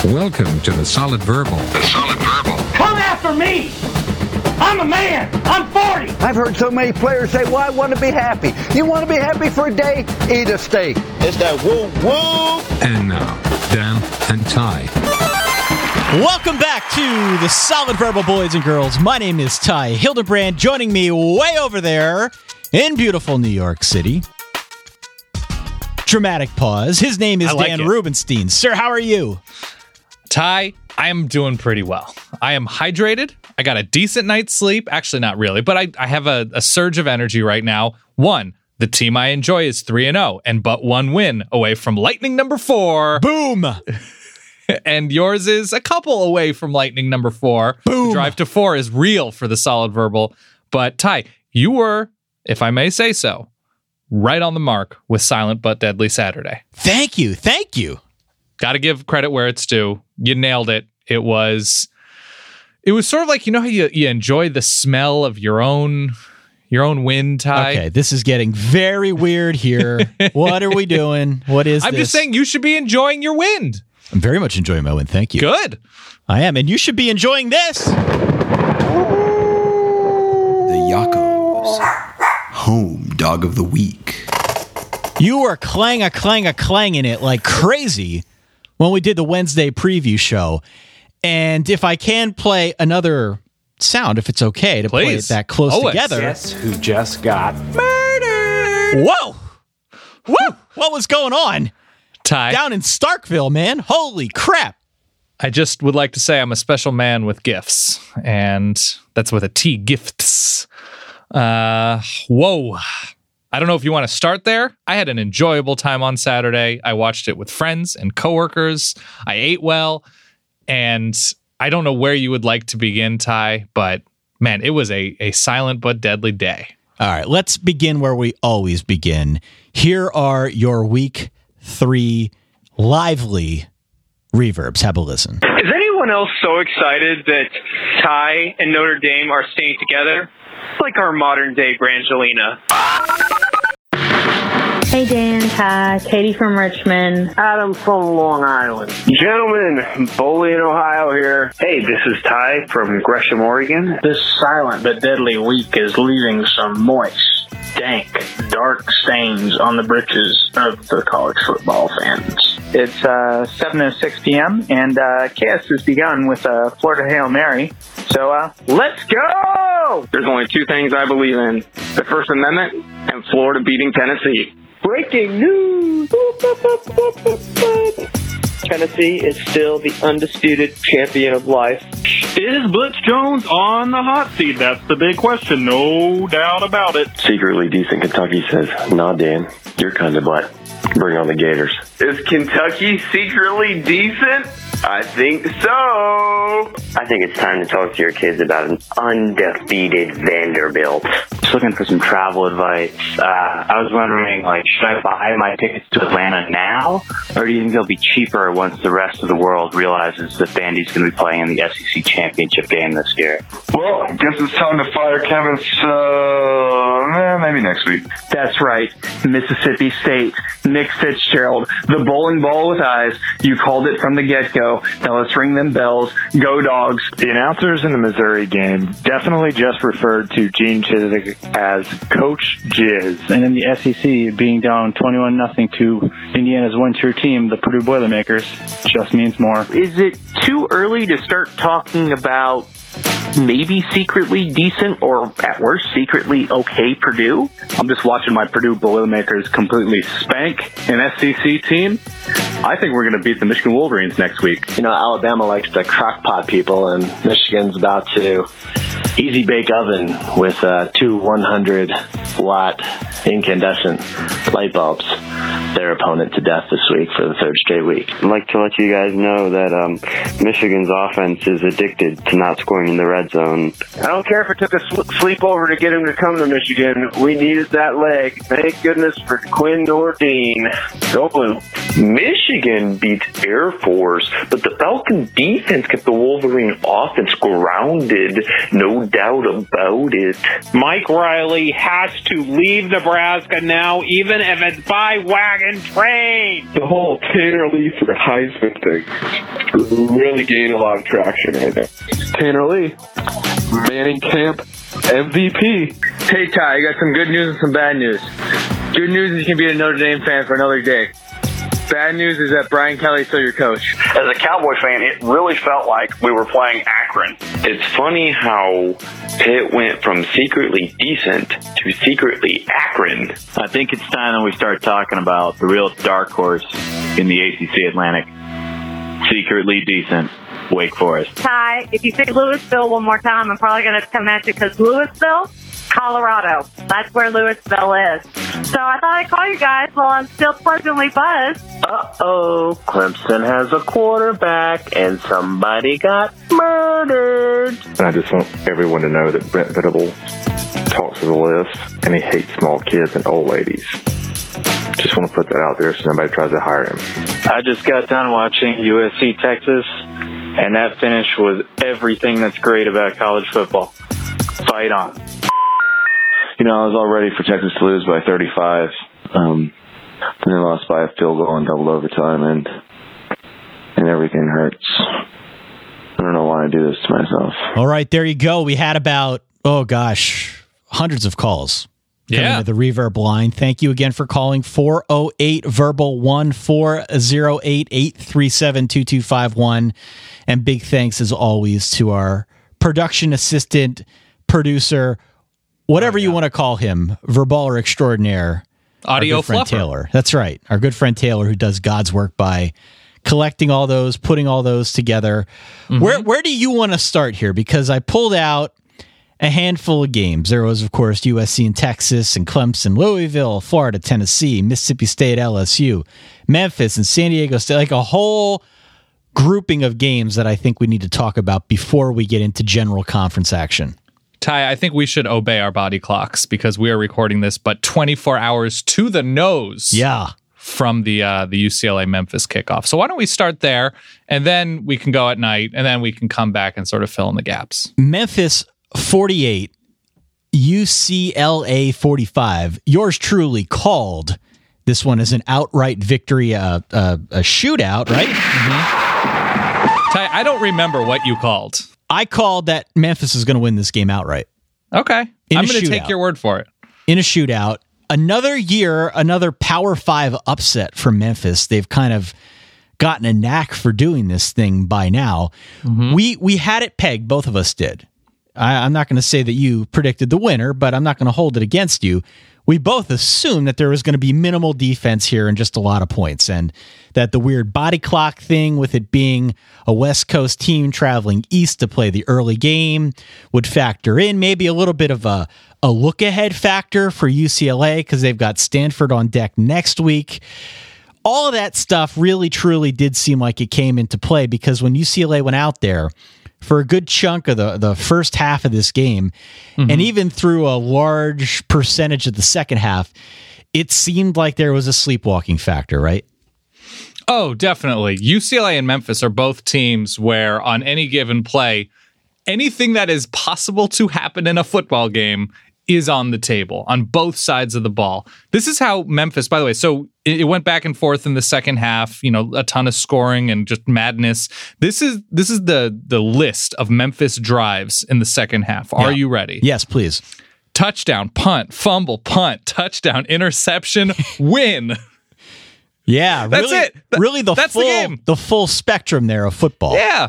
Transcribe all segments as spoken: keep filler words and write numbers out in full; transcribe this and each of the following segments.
Welcome to the Solid Verbal. The Solid Verbal. Come after me! I'm a man! I'm forty! I've heard so many players say, well, I want to be happy. You want to be happy for a day? Eat a steak. It's that woo woo! And now, Dan and Ty. Welcome back to the Solid Verbal, boys and girls. My name is Ty Hildebrand, joining me way over there in beautiful New York City. Dramatic pause. His name is like Dan it. Rubenstein. Sir, how are you? Ty, I am doing pretty well. I am hydrated. I got a decent night's sleep. Actually, not really, but I, I have a, a surge of energy right now. One, the team I enjoy is three and oh, and but one win away from Lightning number four. Boom! And yours is a couple away from Lightning number four. Boom! The drive to four is real for the Solid Verbal. But Ty, you were, if I may say so, right on the mark with Silent But Deadly Saturday. Thank you. Thank you. Got to give credit where it's due. You nailed it. It was, it was sort of like, you know how you, you enjoy the smell of your own, your own wind, Ty? Okay, this is getting very weird here. What are we doing? What is I'm this? just saying you should be enjoying your wind. I'm very much enjoying my win. Thank you. Good. I am, and you should be enjoying this. The Yakos, home dog of the week. You were clang a clang a clanging it like crazy when we did the Wednesday preview show. And if I can play another sound, if it's okay to play it Please. that close Always. together. Guess who just got murdered? Whoa! Whoa! What was going on Ty, down in Starkville, man? Holy crap! I just would like to say I'm a special man with gifts, and that's with a T, gifts. Uh, whoa. I don't know if you want to start there. I had an enjoyable time on Saturday. I watched it with friends and coworkers. I ate well, and I don't know where you would like to begin, Ty, but man, it was a, a silent but deadly day. All right, let's begin where we always begin. Here are your week three lively reverbs. Have a listen. Is anyone else so excited that Ty and Notre Dame are staying together? It's like our modern day Brangelina. Hey Dan, Ty, Katie from Richmond. Adam from Long Island. Gentlemen, Bowling, Ohio here. Hey, this is Ty from Gresham, Oregon. This silent but deadly week is leaving some moist, dank, dark stains on the britches of the college football fans. It's uh, seven oh six p.m. and uh, chaos has begun with uh, Florida Hail Mary. So uh, let's go! There's only two things I believe in. The First Amendment and Florida beating Tennessee. Breaking news! Tennessee is still the undisputed champion of life. Is Butch Jones on the hot seat? That's the big question. No doubt about it. Secretly decent Kentucky says, nah, Dan, you're kind of black. Bring on the Gators. Is Kentucky secretly decent? I think so. I think it's time to talk to your kids about an undefeated Vanderbilt. Just looking for some travel advice. Uh, I was wondering, like, should I buy my tickets to Atlanta now? Or do you think they'll be cheaper once the rest of the world realizes that Vandy's going to be playing in the S E C championship game this year? Well, I guess it's time to fire Kevin, so eh, maybe next week. That's right. Mississippi State. Nick Fitzgerald. The bowling ball with eyes. You called it from the get-go. Now let's ring them bells. Go Dogs. The announcers in the Missouri game definitely just referred to Gene Chizik as Coach Jizz. And in the S E C, being down twenty-one nothing to Indiana's one-tier team, the Purdue Boilermakers, just means more. Is it too early to start talking about maybe secretly decent or at worst secretly okay Purdue? I'm just watching my Purdue Boilermakers completely spank an S E C team. I think we're going to beat the Michigan Wolverines next week. You know, Alabama likes to crockpot people, and Michigan's about to easy bake oven with uh, two one hundred watt incandescent light bulbs their opponent to death this week for the third straight week. I'd like to let you guys know that um, Michigan's offense is addicted to not scoring in the red zone. I don't care if it took a sl- sleepover to get him to come to Michigan. We needed that leg. Thank goodness for Quinn Nordine. Go Blue. Michigan beats Air Force, but the Falcon defense kept the Wolverine offense grounded. No doubt about it. Mike Riley has to leave Nebraska now, even if it's by wagon train. The whole Tanner Lee for Heisman thing really gained a lot of traction right now. Tanner Lee, Manning Camp M V P. Hey, Ty, I got some good news and some bad news. Good news is you can be a Notre Dame fan for another day. Bad news is that Brian Kelly's still your coach. As a Cowboy fan, it really felt like we were playing Akron. It's funny how Pitt went from secretly decent to secretly Akron. I think it's time that we start talking about the real dark horse in the A C C Atlantic. Secretly decent, Wake Forest. Ty, if you say Louisville one more time, I'm probably going to come at you because Louisville, Colorado. That's where Louisville is. So I thought I'd call you guys while I'm still pleasantly buzzed. Uh-oh, Clemson has a quarterback and somebody got murdered. And I just want everyone to know that Brent Venable talks to the list and he hates small kids and old ladies. Just want to put that out there so nobody tries to hire him. I just got done watching U S C Texas, and that finish was everything that's great about college football. Fight on. You know, I was all ready for Texas to lose by thirty-five. Um, and they lost by a field goal in double overtime, and and everything hurts. I don't know why I do this to myself. All right, there you go. We had about, oh gosh, hundreds of calls. Yeah. To the Reverb line. Thank you again for calling four oh eight verbal one four oh eight, eight three seven, two two five one. And big thanks as always to our production assistant, producer, whatever oh, yeah. you want to call him, verbaler extraordinaire, audio our good friend fluffer. Taylor. That's right. Our good friend Taylor, who does God's work by collecting all those, putting all those together. Mm-hmm. Where where do you want to start here? Because I pulled out a handful of games. There was, of course, U S C and Texas and Clemson, Louisville, Florida, Tennessee, Mississippi State, L S U, Memphis, and San Diego State, like a whole grouping of games that I think we need to talk about before we get into general conference action. Ty, I think we should obey our body clocks because we are recording this, but twenty-four hours to the nose. Yeah. From the uh, the U C L A Memphis kickoff. So why don't we start there, and then we can go at night, and then we can come back and sort of fill in the gaps. Memphis forty-eight, U C L A forty-five. Yours truly called this one as an outright victory, uh, uh, a shootout, right? Mm-hmm. Ty, I don't remember what you called. I called that Memphis is going to win this game outright. Okay. In I'm going to take your word for it. In a shootout. Another year, another Power Five upset for Memphis. They've kind of gotten a knack for doing this thing by now. Mm-hmm. We we had it pegged, both of us did. I, I'm not going to say that you predicted the winner, but I'm not going to hold it against you. We both assumed that there was going to be minimal defense here and just a lot of points, and that the weird body clock thing with it being a West Coast team traveling east to play the early game would factor in. Maybe a little bit of a, a look-ahead factor for U C L A because they've got Stanford on deck next week. All of that stuff really, truly did seem like it came into play because when U C L A went out there for a good chunk of the, the first half of this game, mm-hmm. and even through a large percentage of the second half, it seemed like there was a sleepwalking factor, right? Oh, definitely. U C L A and Memphis are both teams where on any given play, anything that is possible to happen in a football game is on the table on both sides of the ball. This is how Memphis, by the way, so it went back and forth in the second half, you know, a ton of scoring and just madness. This is this is the the list of Memphis drives in the second half. Are yeah. you ready? Yes, please. Touchdown, punt, fumble, punt, touchdown, interception, win. Yeah, that's really, it. Th- really the that's full the game. The full spectrum there of football. Yeah.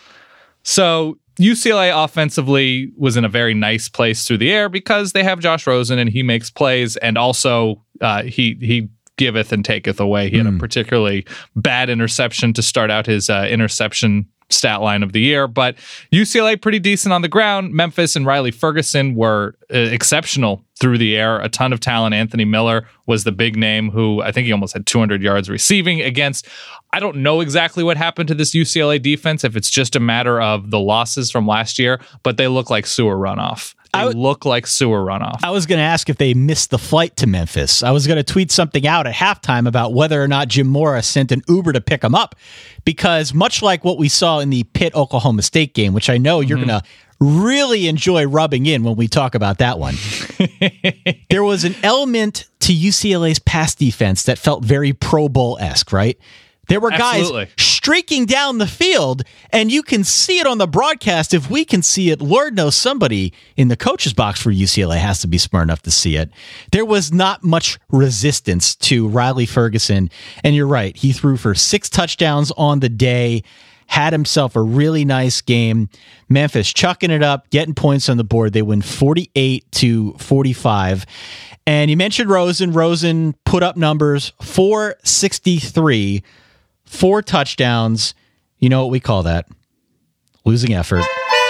So U C L A offensively was in a very nice place through the air because they have Josh Rosen and he makes plays, and also uh, he he giveth and taketh away. He mm. had a particularly bad interception to start out his uh, interception stat line of the year, but U C L A pretty decent on the ground. Memphis and Riley Ferguson were uh, exceptional through the air. A ton of talent. Anthony Miller was the big name who I think he almost had two hundred yards receiving against. I don't know exactly what happened to this U C L A defense, if it's just a matter of the losses from last year, but they look like sewer runoff. They w- look like sewer runoff. I was going to ask if they missed the flight to Memphis. I was going to tweet something out at halftime about whether or not Jim Mora sent an Uber to pick them up, because much like what we saw in the Pitt Oklahoma State game, which I know you're mm-hmm. going to really enjoy rubbing in when we talk about that one. There was an element to U C L A's pass defense that felt very Pro Bowl-esque, right? There were guys Absolutely. streaking down the field, and you can see it on the broadcast. If we can see it, Lord knows somebody in the coach's box for U C L A has to be smart enough to see it. There was not much resistance to Riley Ferguson, and you're right. He threw for six touchdowns on the day, had himself a really nice game. Memphis chucking it up, getting points on the board. They win forty-eight to forty-five. And you mentioned Rosen. Rosen put up numbers, four sixty-three. Four touchdowns. You know what we call that? Losing effort.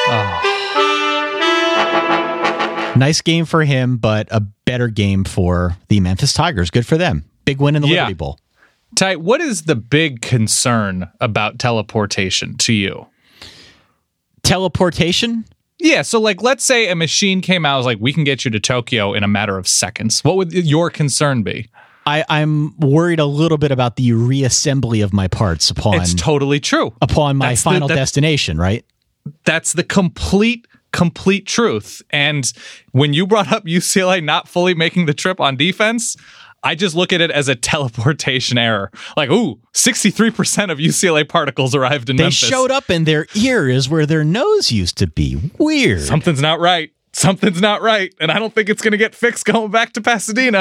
Oh. Nice game for him, but a better game for the Memphis Tigers. Good for them. Big win in the Yeah. Liberty Bowl. Ty, what is the big concern about teleportation to you? Teleportation? Yeah, so like let's say a machine came out, was like, we can get you to Tokyo in a matter of seconds. What would your concern be? I, I'm worried a little bit about the reassembly of my parts upon It's totally true. upon my That's the- final that's- destination, right? That's the complete, complete truth. And when you brought up U C L A not fully making the trip on defense, I just look at it as a teleportation error. Like, ooh, sixty-three percent of U C L A particles arrived in They Memphis. showed up and their ear is where their nose used to be. Weird. Something's not right. Something's not right. And I don't think it's going to get fixed going back to Pasadena.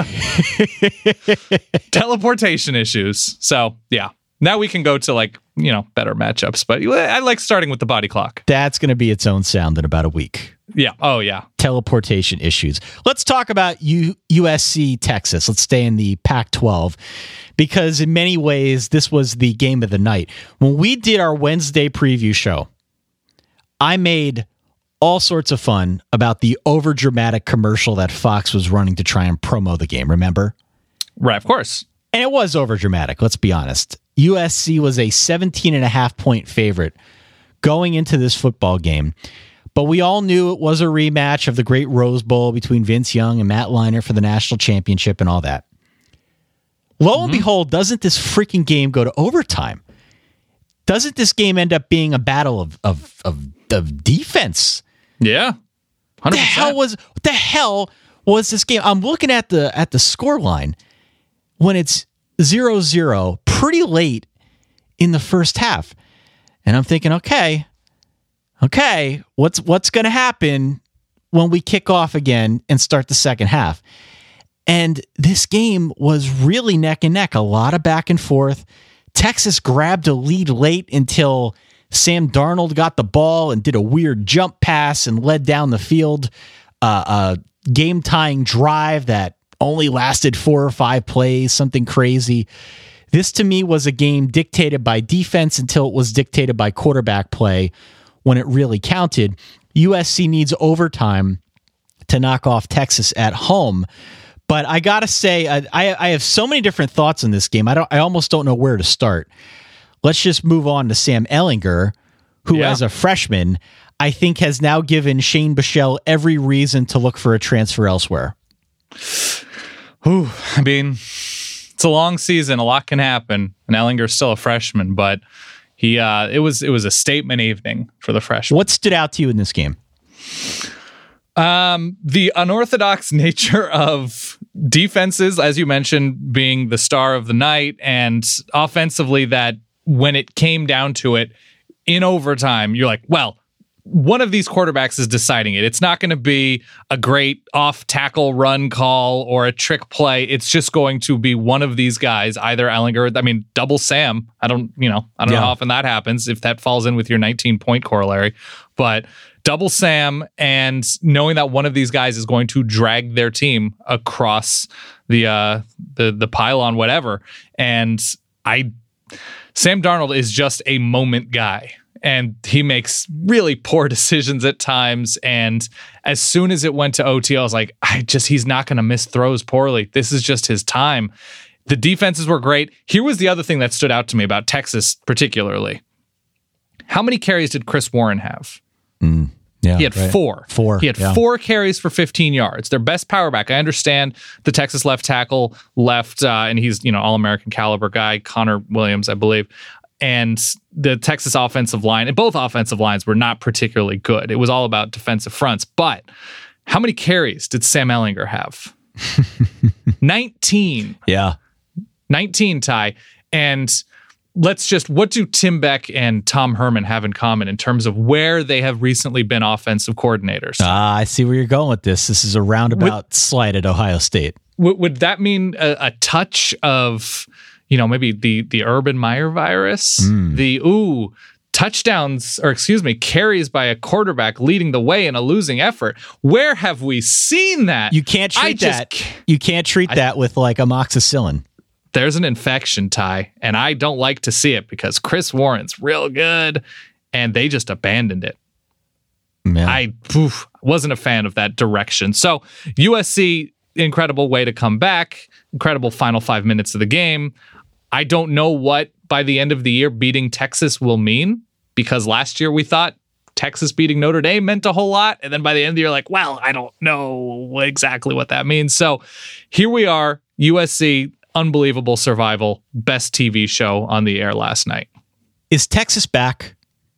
Teleportation issues. So, yeah. Now we can go to, like, you know, better matchups. But I like starting with the body clock. That's going to be its own sound in about a week. Yeah. Oh, yeah. Teleportation issues. Let's talk about U- USC Texas. Let's stay in the Pac twelve because in many ways, this was the game of the night. When we did our Wednesday preview show, I made all sorts of fun about the overdramatic commercial that Fox was running to try and promo the game. Remember? Right. Of course. And it was overdramatic. Let's be honest. U S C was a seventeen and a half point favorite going into this football game. But we all knew it was a rematch of the great Rose Bowl between Vince Young and Matt Leinart for the national championship and all that. Lo and behold, doesn't this freaking game go to overtime? Doesn't this game end up being a battle of of of, of defense? Yeah. What the hell was what the hell was this game? I'm looking at the at the score line when it's zero zero pretty late in the first half. And I'm thinking, okay, okay, what's what's going to happen when we kick off again and start the second half? And this game was really neck and neck, a lot of back and forth. Texas grabbed a lead late until Sam Darnold got the ball and did a weird jump pass and led down the field. Uh, a game-tying drive that only lasted four or five plays, something crazy. This, to me, was a game dictated by defense until it was dictated by quarterback play when it really counted. U S C needs overtime to knock off Texas at home. But I got to say, I, I have so many different thoughts on this game. I don't. I almost don't know where to start. Let's just move on to Sam Ehlinger, who, Yeah. as a freshman, I think has now given Shane Buechele every reason to look for a transfer elsewhere. Ooh, I mean, it's a long season. A lot can happen. And Ehlinger's still a freshman, but he uh, it was it was a statement evening for the freshman. What stood out to you in this game? Um, the unorthodox nature of defenses, as you mentioned, being the star of the night, and offensively that when it came down to it in overtime, you're like, well, one of these quarterbacks is deciding it. It's not going to be a great off tackle run call or a trick play. It's just going to be one of these guys, either Ehlinger, I mean, double Sam. I don't, you know, I don't Yeah. know how often that happens, if that falls in with your nineteen point corollary, but double Sam, and knowing that one of these guys is going to drag their team across the, uh, the, the pylon, whatever. And I, Sam Darnold is just a moment guy. And he makes really poor decisions at times. And as soon as it went to O T, I was like, I just, he's not going to miss throws poorly. This is just his time. The defenses were great. Here was the other thing that stood out to me about Texas, particularly. How many carries did Chris Warren have? Mm, yeah, he had right. four. Four. He had yeah. four carries for fifteen yards. Their best power back. I understand the Texas left tackle left, uh, and he's, you know, all-American caliber guy, Connor Williams, I believe. and the Texas offensive line, and both offensive lines were not particularly good. It was all about defensive fronts. But how many carries did Sam Ehlinger have? nineteen. Yeah. nineteen, Ty. And let's just, what do Tim Beck and Tom Herman have in common in terms of where they have recently been offensive coordinators? Ah, I see where you're going with this. This is a roundabout would, slight at Ohio State. Would, would that mean a, a touch of, you know, maybe the the Urban Meyer virus? Mm. The, ooh, touchdowns, or excuse me, carries by a quarterback leading the way in a losing effort. Where have we seen that? You can't treat I that. Just, you can't treat I, that with like amoxicillin. There's an infection, Ty, and I don't like to see it because Chris Warren's real good, and they just abandoned it. Man. I oof, wasn't a fan of that direction. So U S C, incredible way to come back, incredible final five minutes of the game. I don't know what, by the end of the year, beating Texas will mean, because last year we thought Texas beating Notre Dame meant a whole lot, and then by the end of the year, like, well, I don't know exactly what that means. So here we are, U S C, unbelievable survival, best T V show on the air last night. Is Texas back?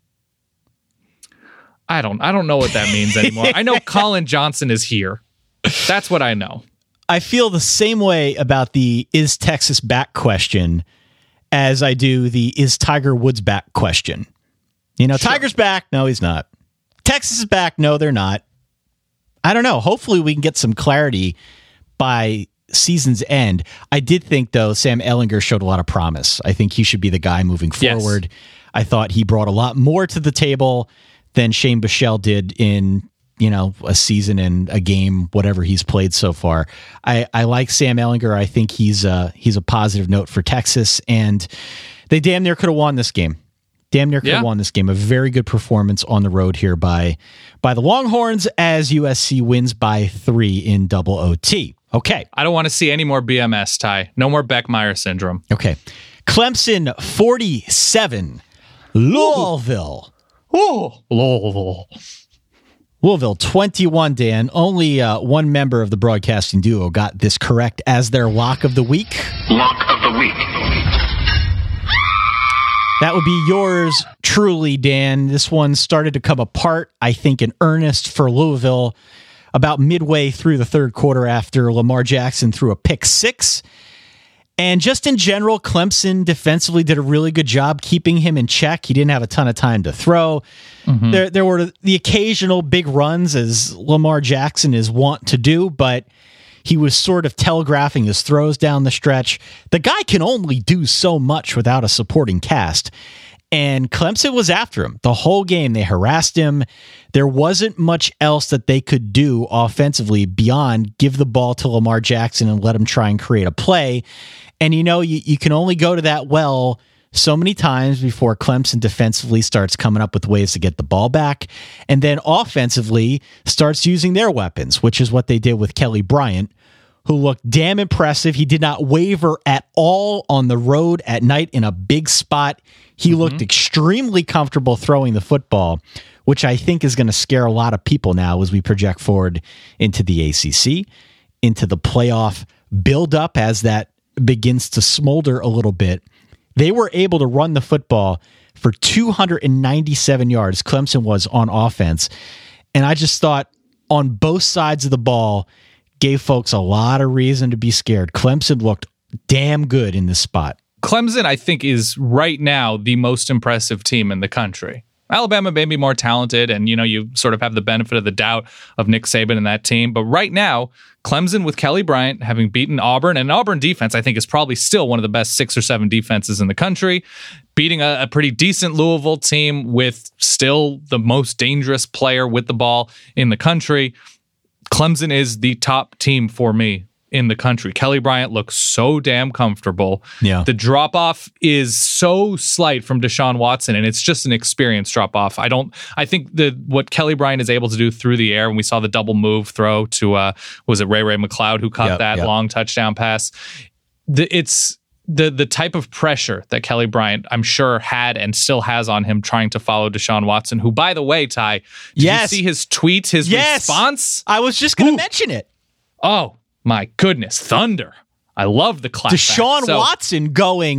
I don't I don't know what that means anymore. I know Colin Johnson is here. That's what I know. I feel the same way about the is Texas back question as I do the is Tiger Woods back question. You know, sure. Tiger's back. No, he's not. Texas is back. No, they're not. I don't know. Hopefully we can get some clarity by season's end. I did think, though, Sam Ehlinger showed a lot of promise. I think he should be the guy moving forward. Yes. I thought he brought a lot more to the table than Shane Buechele did in, you know, a season and a game, whatever he's played so far. I, I like Sam Ehlinger. I think he's a, he's a positive note for Texas, and they damn near could have won this game. Damn near could have yeah. won this game. A very good performance on the road here by, by the Longhorns as U S C wins by three in double O T. Okay. I don't want to see any more B M S, Ty. No more Beck-Meyer syndrome. Okay. Clemson forty-seven. Louisville. Oh, Louisville. Louisville twenty-one, Dan. Only uh, one member of the broadcasting duo got this correct as their lock of the week. Lock of the week. That would be yours truly, Dan. This one started to come apart, I think, in earnest for Louisville about midway through the third quarter after Lamar Jackson threw a pick six. And just in general, Clemson defensively did a really good job keeping him in check. He didn't have a ton of time to throw. Mm-hmm. There, there were the occasional big runs, as Lamar Jackson is wont to do, but he was sort of telegraphing his throws down the stretch. The guy can only do so much without a supporting cast. And Clemson was after him the whole game. They harassed him. There wasn't much else that they could do offensively beyond give the ball to Lamar Jackson and let him try and create a play. And, you know, you, you can only go to that well so many times before Clemson defensively starts coming up with ways to get the ball back, and then offensively starts using their weapons, which is what they did with Kelly Bryant, who looked damn impressive. He did not waver at all on the road at night in a big spot. He mm-hmm. looked extremely comfortable throwing the football, which I think is going to scare a lot of people now as we project forward into the A C C, into the playoff buildup as that begins to smolder a little bit. They were able to run the football for two hundred ninety-seven yards. Clemson was on offense. And I just thought on both sides of the ball gave folks a lot of reason to be scared. Clemson looked damn good in this spot. Clemson, I think, is right now the most impressive team in the country. Alabama may be more talented, and you know you sort of have the benefit of the doubt of Nick Saban and that team. But right now, Clemson with Kelly Bryant having beaten Auburn, and Auburn defense, I think, is probably still one of the best six or seven defenses in the country, beating a, a pretty decent Louisville team with still the most dangerous player with the ball in the country. Clemson is the top team for me in the country. Kelly Bryant looks so damn comfortable. Yeah. The drop off is so slight from Deshaun Watson, and it's just an experience drop off. I don't, I think the, what Kelly Bryant is able to do through the air, and we saw the double move throw to, uh, was it Ray Ray McLeod who caught yep, that yep. long touchdown pass? The, it's the, the type of pressure that Kelly Bryant, I'm sure, had and still has on him trying to follow Deshaun Watson, who, by the way, Ty, did yes. you see his tweet, his yes. response? I was just going to mention it. Oh, my goodness, thunder. I love the clap. Deshaun so, Watson going,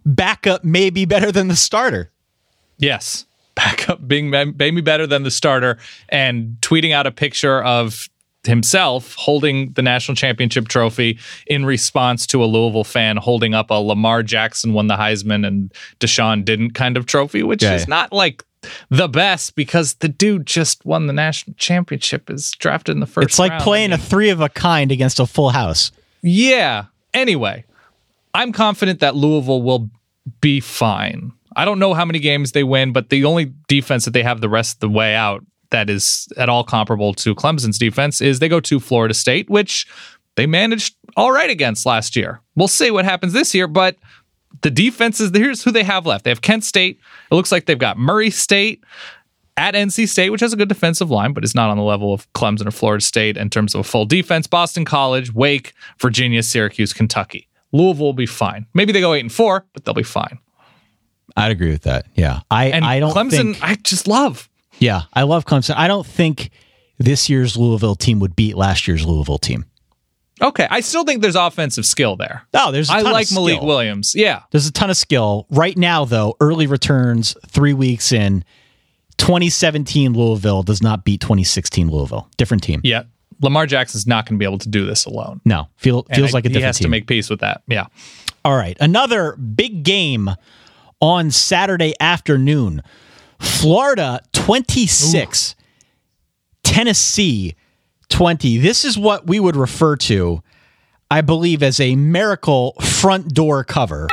backup may be better than the starter. Yes. Backup being maybe better than the starter, and tweeting out a picture of himself holding the national championship trophy in response to a Louisville fan holding up a Lamar Jackson won the Heisman and Deshaun didn't kind of trophy, which yeah. is not like the best because the dude just won the national championship, is drafted in the first It's like round. playing I mean, a three of a kind against a full house. Yeah. Anyway, I'm confident that Louisville will be fine. I don't know how many games they win, but the only defense that they have the rest of the way out that is at all comparable to Clemson's defense is they go to Florida State, which they managed all right against last year. We'll see what happens this year, but the defenses, here's who they have left. They have Kent State. It looks like they've got Murray State at N C State, which has a good defensive line, but is not on the level of Clemson or Florida State in terms of a full defense. Boston College, Wake, Virginia, Syracuse, Kentucky. Louisville will be fine. Maybe they go eight and four, but they'll be fine. I'd agree with that. Yeah. I, and I don't Clemson, think, I just love. Yeah, I love Clemson. I don't think this year's Louisville team would beat last year's Louisville team. Okay, I still think there's offensive skill there. Oh, there's a ton I like of Malik skill. Williams. Yeah. There's a ton of skill. Right now, though, early returns, three weeks in, twenty seventeen Louisville does not beat twenty sixteen Louisville. Different team. Yeah. Lamar Jackson's not going to be able to do this alone. No, feel, And feels I- like a different He has team. to make peace with that. Yeah. All right, another big game on Saturday afternoon. Florida twenty-six, Ooh. Tennessee twenty. This is what we would refer to, I believe, as a miracle front door cover.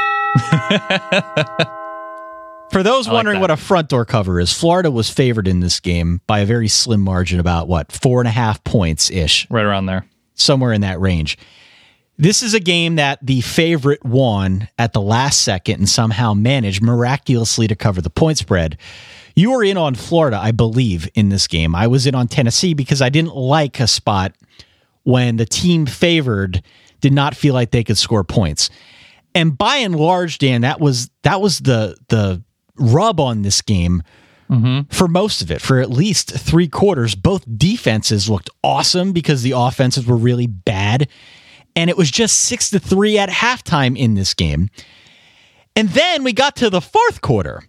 For those I like wondering that. what a front door cover is, Florida was favored in this game by a very slim margin, about what, four and a half points ish. Right around there. Somewhere in that range. This is a game that the favorite won at the last second and somehow managed miraculously to cover the point spread. You were in on Florida, I believe, in this game. I was in on Tennessee because I didn't like a spot when the team favored did not feel like they could score points. And by and large, Dan, that was that was the the rub on this game mm-hmm. for most of it. For at least three quarters, both defenses looked awesome because the offenses were really bad. And it was just six to three at halftime in this game. And then we got to the fourth quarter.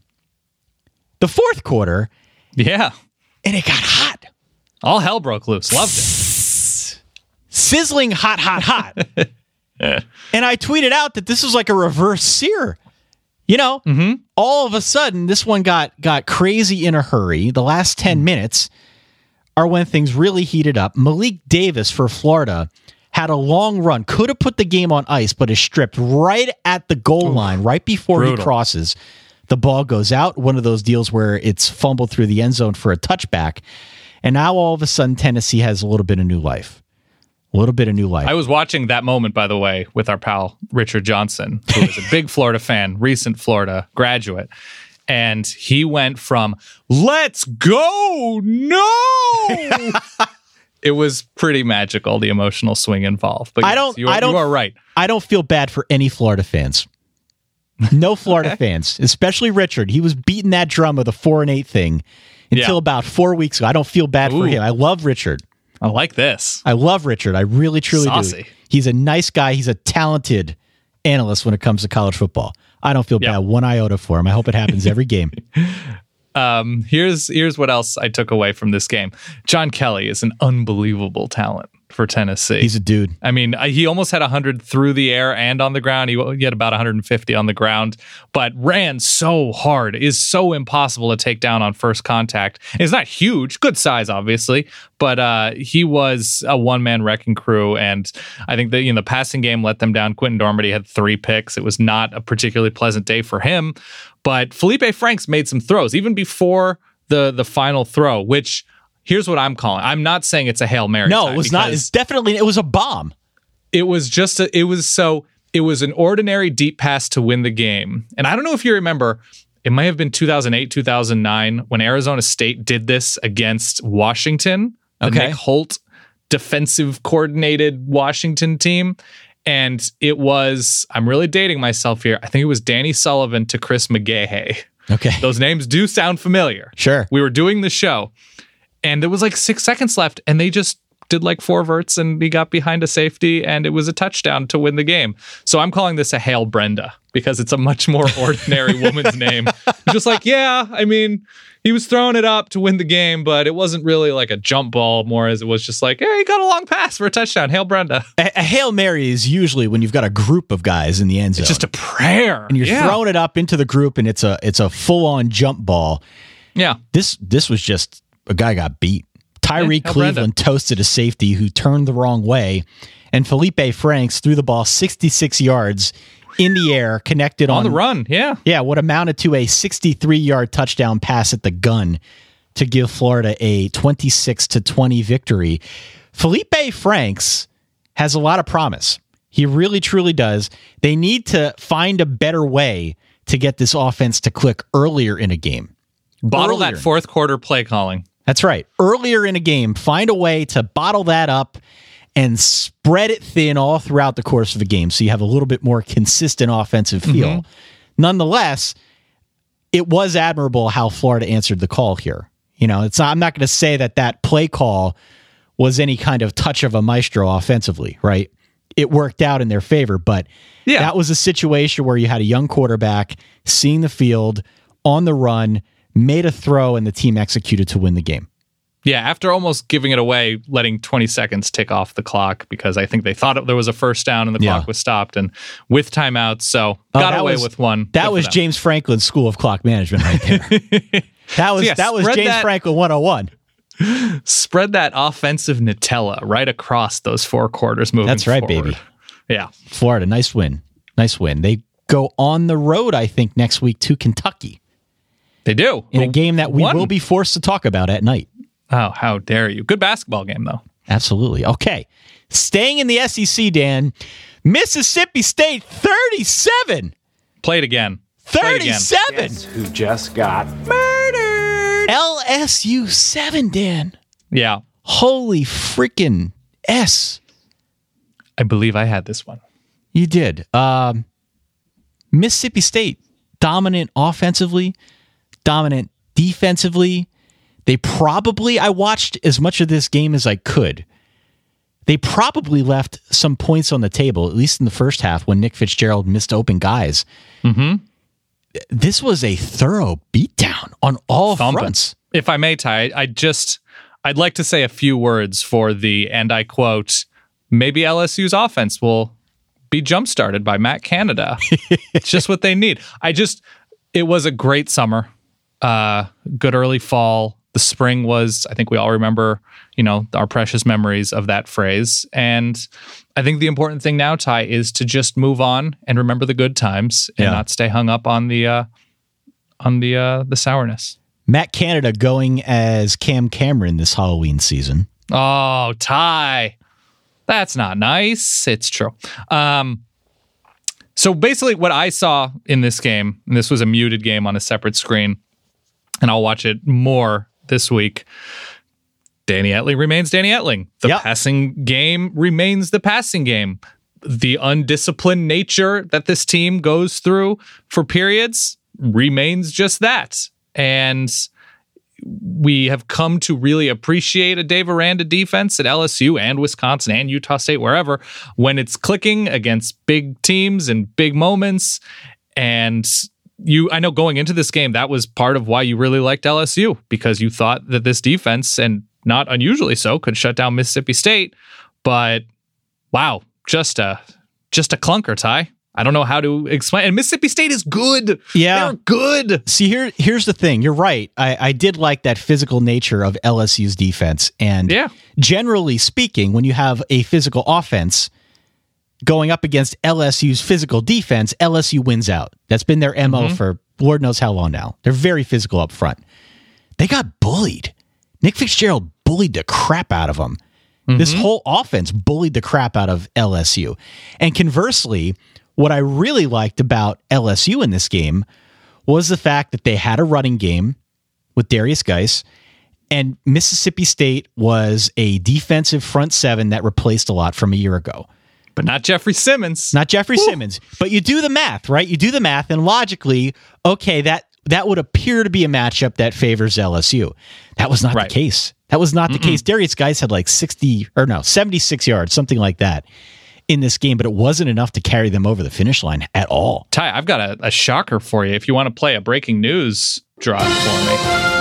The fourth quarter. Yeah. And it got hot. All hell broke loose. Loved it. Sizzling hot, hot, hot. And I tweeted out that this was like a reverse sear. You know, mm-hmm. all of a sudden, this one got got crazy in a hurry. The last ten minutes are when things really heated up. Malik Davis for Florida had a long run, could have put the game on ice, but is stripped right at the goal Ooh, line, right before brutal. he crosses. The ball goes out, one of those deals where it's fumbled through the end zone for a touchback. And now all of a sudden, Tennessee has a little bit of new life. A little bit of new life. I was watching that moment, by the way, with our pal Richard Johnson, who is a big Florida fan, recent Florida graduate. And he went from, let's go, no! It was pretty magical, the emotional swing involved. But yes, I don't, you, I don't, you are right. I don't feel bad for any Florida fans. No Florida okay. fans, especially Richard. He was beating that drum of the four and eight thing until yeah. about four weeks ago. I don't feel bad Ooh. for him. I love Richard. I like this. I love Richard. I really, truly Saucy. do. He's a nice guy. He's a talented analyst when it comes to college football. I don't feel yeah. bad one iota for him. I hope it happens every game. Um, here's here's what else I took away from this game. John Kelly is an unbelievable talent for Tennessee. He's a dude. I mean, he almost had one hundred through the air and on the ground. He, he had about one hundred fifty on the ground, but ran so hard. Is so impossible to take down on first contact. It's not huge, good size, obviously, but uh, he was a one-man wrecking crew, and I think that, you know, the passing game let them down. Quentin Dormady had three picks. It was not a particularly pleasant day for him, but Felipe Franks made some throws, even before the the final throw, which... Here's what I'm calling. I'm not saying it's a Hail Mary. No, it was not. It's definitely, it was a bomb. It was just, a, it was so, it was an ordinary deep pass to win the game. And I don't know if you remember, it might have been two thousand eight, two thousand nine, when Arizona State did this against Washington, the okay. Nick Holt defensive coordinated Washington team. And it was, I'm really dating myself here, I think it was Danny Sullivan to Chris McGahey. Okay. Those names do sound familiar. Sure. We were doing the show. And there was like six seconds left, and they just did like four verts, and he got behind a safety, and it was a touchdown to win the game. So I'm calling this a Hail Brenda. because it's a much more ordinary woman's name. Just like, yeah, I mean, he was throwing it up to win the game, but it wasn't really like a jump ball more as it was just like, hey, he got a long pass for a touchdown. Hail Brenda. A, a Hail Mary is usually when you've got a group of guys in the end zone. It's just a prayer. And you're yeah. throwing it up into the group, and it's a it's a full-on jump ball. Yeah. This this was just a guy got beat. Tyree yeah, Cleveland toasted a safety who turned the wrong way, and Felipe Franks threw the ball sixty-six yards in the air, connected on, on the run. Yeah. Yeah, what amounted to a sixty-three-yard touchdown pass at the gun to give Florida a twenty-six to twenty victory. Felipe Franks has a lot of promise. He really, truly does. They need to find a better way to get this offense to click earlier in a game. Bottle earlier. that fourth quarter play calling. That's right. Earlier in a game, find a way to bottle that up and spread it thin all throughout the course of the game so you have a little bit more consistent offensive feel. Mm-hmm. Nonetheless, it was admirable how Florida answered the call here. You know, it's not, I'm not going to say that that play call was any kind of touch of a maestro offensively, right? It worked out in their favor, but yeah. that was a situation where you had a young quarterback seeing the field on the run, made a throw, and the team executed to win the game. Yeah, after almost giving it away, letting twenty seconds tick off the clock because I think they thought there was a first down and the yeah. clock was stopped, and with timeouts, so oh, got away was, with one. That was James Franklin's School of Clock Management right there. that was so yeah, that was James that, Franklin one oh one. Spread that offensive Nutella right across those four quarters moving That's right, forward. baby. Yeah. Florida, nice win. Nice win. They go on the road, I think, next week to Kentucky. They do. In a game that we One. will be forced to talk about at night. Oh, how dare you. Good basketball game, though. Absolutely. Okay. Staying in the S E C, Dan, Mississippi State thirty-seven. Play it again. thirty-seven. Guess who just got murdered? L S U seven, Dan. Yeah. Holy freaking S. I believe I had this one. You did. Um, Mississippi State, dominant offensively, dominant defensively. They probably, I watched as much of this game as I could. They probably left some points on the table, at least in the first half when Nick Fitzgerald missed open guys. Mm-hmm. This was a thorough beatdown on all Thumping. fronts. If I may, Ty, I just, I'd like to say a few words for the, and I quote, maybe L S U's offense will be jump-started by Matt Canada. It's just what they need. I just, it was a great summer. Uh, good early fall. The spring was, I think we all remember, you know, our precious memories of that phrase. And I think the important thing now, Ty, is to just move on and remember the good times and yeah. not stay hung up on the uh, on the uh, the sourness. Matt Canada going as Cam Cameron this Halloween season. Oh, Ty. That's not nice. It's true. Um, so basically what I saw in this game, and this was a muted game on a separate screen, and I'll watch it more this week. Danny Etling remains Danny Etling. The yep. passing game remains the passing game. The undisciplined nature that this team goes through for periods remains just that. And we have come to really appreciate a Dave Aranda defense at L S U and Wisconsin and Utah State, wherever, when it's clicking against big teams and big moments. And You, I know going into this game, that was part of why you really liked L S U, because you thought that this defense, and not unusually so, could shut down Mississippi State. But wow, just a just a clunker, Ty. I don't know how to explain. And Mississippi State is good. Yeah, they're good. See, here, here's the thing. You're right. I, I did like that physical nature of L S U's defense. And yeah. generally speaking, when you have a physical offense going up against L S U's physical defense, L S U wins out. That's been their M O mm-hmm. for Lord knows how long now. They're very physical up front. They got bullied. Nick Fitzgerald bullied the crap out of them. Mm-hmm. This whole offense bullied the crap out of L S U. And conversely, what I really liked about L S U in this game was the fact that they had a running game with Darius Geis, and Mississippi State was a defensive front seven that replaced a lot from a year ago. But not Jeffrey Simmons. Not Jeffrey Woo. Simmons. But you do the math, right? You do the math, and logically, okay, that that would appear to be a matchup that favors L S U. That was not right. the case. That was not Mm-mm. the case. Darius Geis had like sixty, or no, seventy-six yards, something like that. in this game, but it wasn't enough to carry them over the finish line at all. Ty, I've got a, a shocker for you. If you want to play a breaking news drop for me.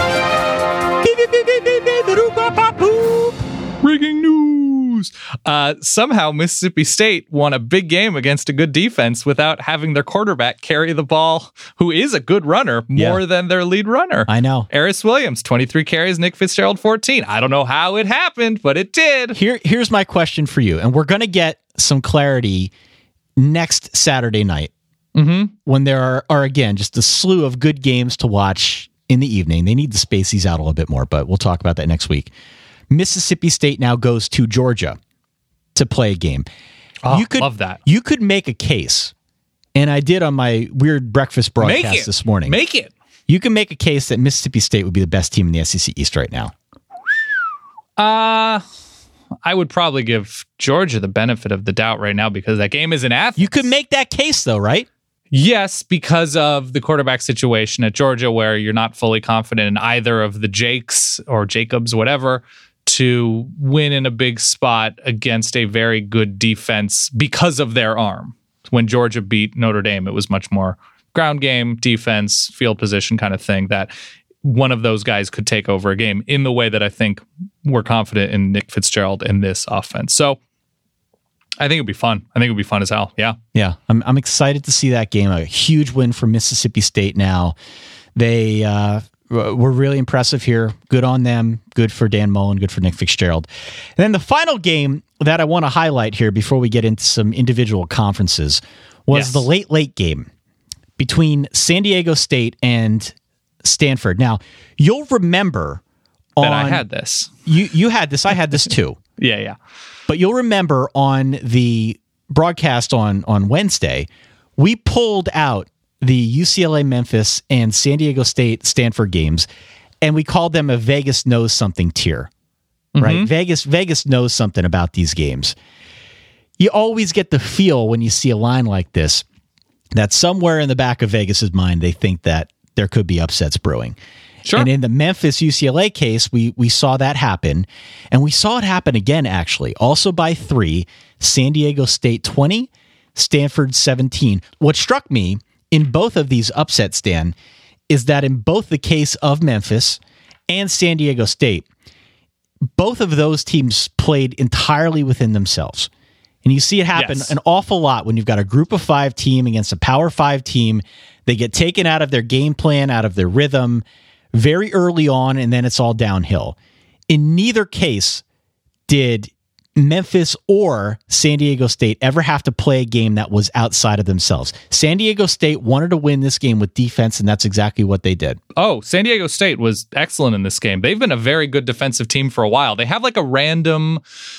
Breaking news. Uh, somehow Mississippi State won a big game against a good defense without having their quarterback carry the ball, who is a good runner, more yeah. than their lead runner. I know. Eris Williams, twenty-three carries, Nick Fitzgerald, fourteen. I don't know how it happened, but it did. Here, here's my question for you, and we're going to get some clarity next Saturday night mm-hmm. when there are, are, again, just a slew of good games to watch in the evening. They need to space these out a little bit more, but we'll talk about that next week. Mississippi State now goes to Georgia to play a game. Oh, you could, love that. You could make a case, and I did on my weird breakfast broadcast this morning. Make it. You can make a case that Mississippi State would be the best team in the S E C East right now. Uh, I would probably give Georgia the benefit of the doubt right now because that game is in Athens. You could make that case, though, right? Yes, because of the quarterback situation at Georgia where you're not fully confident in either of the Jakes or Jacobs, whatever, to win in a big spot against a very good defense because of their arm. When Georgia beat Notre Dame, it was much more ground game, defense, field position kind of thing that one of those guys could take over a game in the way that I think we're confident in Nick Fitzgerald in this offense. So I think it'd be fun. I think it'd be fun as hell. Yeah. Yeah. I'm I'm excited to see that game. A huge win for Mississippi State now. They uh, were really impressive here. Good on them. Good for Dan Mullen. Good for Nick Fitzgerald. And then the final game that I want to highlight here before we get into some individual conferences was yes. the late, late game between San Diego State and Stanford. Now, you'll remember that on, I had this. You you had this. I had this too. yeah, yeah. But you'll remember on the broadcast on, on Wednesday, we pulled out the U C L A Memphis and San Diego State Stanford games, and we called them a Vegas knows something tier. Right? Mm-hmm. Vegas Vegas knows something about these games. You always get the feel when you see a line like this that somewhere in the back of Vegas's mind, they think that there could be upsets brewing. Sure. And in the Memphis U C L A case, we we saw that happen. And we saw it happen again, actually, also by three, San Diego State twenty, Stanford seventeen. What struck me in both of these upsets, Dan, is that in both the case of Memphis and San Diego State, both of those teams played entirely within themselves. And you see it happen yes. an awful lot when you've got a group of five team against a power five team. They get taken out of their game plan, out of their rhythm very early on, and then it's all downhill. In neither case did Memphis or San Diego State ever have to play a game that was outside of themselves. San Diego State wanted to win this game with defense, and that's exactly what they did. Oh, San Diego State was excellent in this game. They've been a very good defensive team for a while. They have like a random...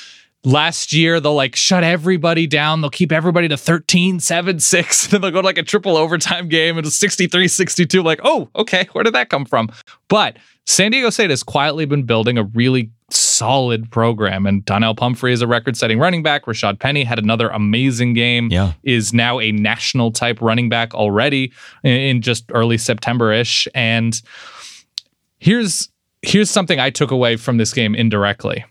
Last year, they'll like shut everybody down. They'll keep everybody to thirteen, seven, six. Then they'll go to like a triple overtime game and it's sixty-three sixty-two. Like, oh, okay, where did that come from? But San Diego State has quietly been building a really solid program. And Donnell Pumphrey is a record-setting running back. Rashad Penny had another amazing game. Yeah. Is now a national-type running back already in just early September-ish. And here's here's something I took away from this game indirectly.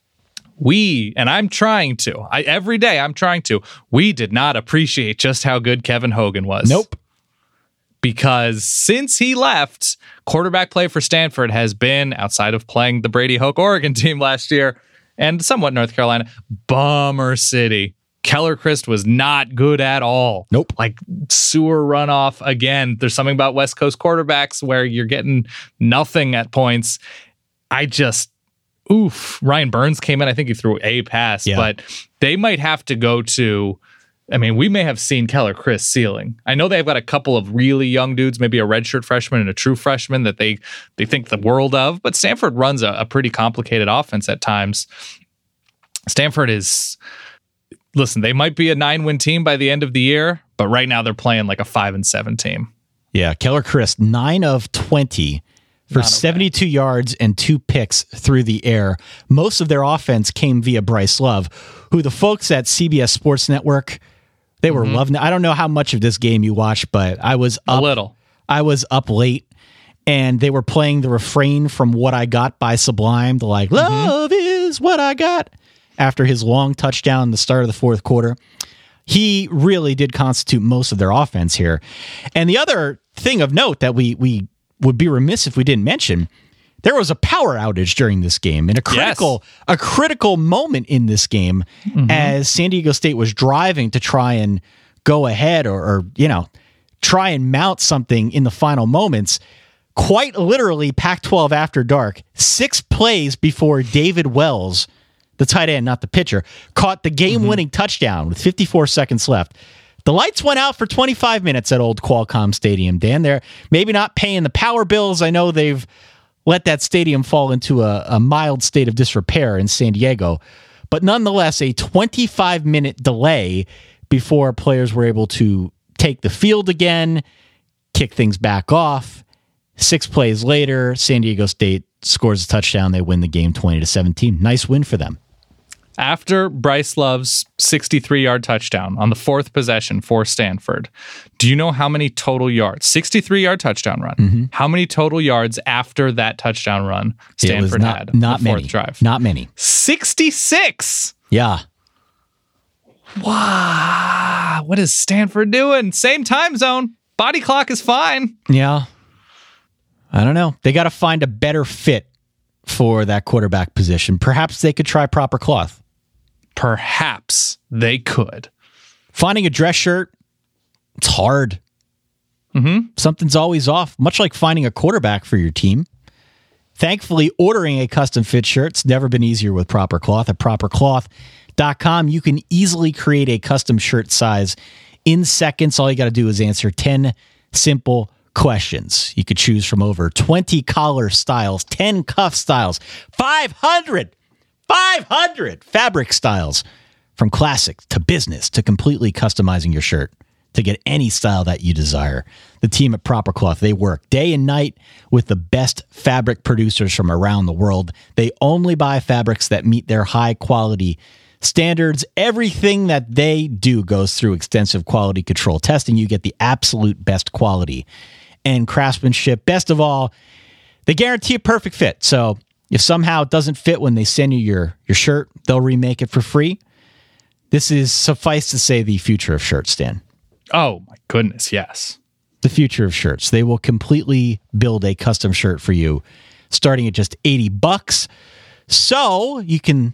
We, and I'm trying to, I, every day I'm trying to, we did not appreciate just how good Kevin Hogan was. Nope. Because since he left, quarterback play for Stanford has been, outside of playing the Brady Hoke Oregon team last year, and somewhat North Carolina, bummer city. Keller Christ was not good at all. Nope. Like sewer runoff again. There's something about West Coast quarterbacks where you're getting nothing at points. I just... Oof, Ryan Burns came in. I think he threw a pass, yeah. but they might have to go to, I mean, we may have seen Keller Christ ceiling. I know they've got a couple of really young dudes, maybe a redshirt freshman and a true freshman that they, they think the world of, but Stanford runs a, a pretty complicated offense at times. Stanford is, listen, they might be a nine-win team by the end of the year, but right now they're playing like a five and seven team. Yeah, Keller Christ, nine of twenty for seventy-two yards and two picks through the air. Most of their offense came via Bryce Love, who the folks at C B S Sports Network, they were mm-hmm. loving it. I don't know how much of this game you watched, but I was up, a little. I was up late, and they were playing the refrain from What I Got by Sublime, the like, love mm-hmm. is what I got. after his long touchdown in the start of the fourth quarter. He really did constitute most of their offense here. And the other thing of note that we we would be remiss if we didn't mention, there was a power outage during this game, and a critical yes. a critical moment in this game mm-hmm. as San Diego State was driving to try and go ahead or, or you know try and mount something in the final moments. Quite literally, Pac twelve After Dark, six plays before David Wells, the tight end, not the pitcher, caught the game-winning mm-hmm. touchdown with fifty-four seconds left. The lights went out for twenty-five minutes at old Qualcomm Stadium, Dan. They're maybe not paying the power bills. I know they've let that stadium fall into a, a mild state of disrepair in San Diego, but nonetheless, a twenty-five minute delay before players were able to take the field again, kick things back off. Six plays later, San Diego State scores a touchdown. They win the game twenty to seventeen. Nice win for them. After Bryce Love's sixty-three-yard touchdown on the fourth possession for Stanford, do you know how many total yards? sixty-three-yard touchdown run. Mm-hmm. How many total yards after that touchdown run Stanford not, had? Not the fourth many. Drive? Not many. sixty-six. Yeah. Wow. What is Stanford doing? Same time zone. Body clock is fine. Yeah. I don't know. They got to find a better fit for that quarterback position. Perhaps they could try Proper Cloth. Perhaps they could. Finding a dress shirt, it's hard. Mm-hmm. Something's always off, much like finding a quarterback for your team. Thankfully, ordering a custom fit shirt's never been easier with Proper Cloth. At proper cloth dot com, you can easily create a custom shirt size in seconds. All you got to do is answer ten simple questions. You could choose from over twenty collar styles, ten cuff styles, five hundred, five hundred fabric styles, from classic to business to completely customizing your shirt to get any style that you desire. The team at Proper Cloth, they work day and night with the best fabric producers from around the world. They only buy fabrics that meet their high quality standards. Everything that they do goes through extensive quality control testing. You get the absolute best quality and craftsmanship. Best of all, they guarantee a perfect fit. So if somehow it doesn't fit when they send you your, your shirt, they'll remake it for free. This is, suffice to say, the future of shirts, Dan. Oh, my goodness, yes. The future of shirts. They will completely build a custom shirt for you, starting at just eighty bucks. So you can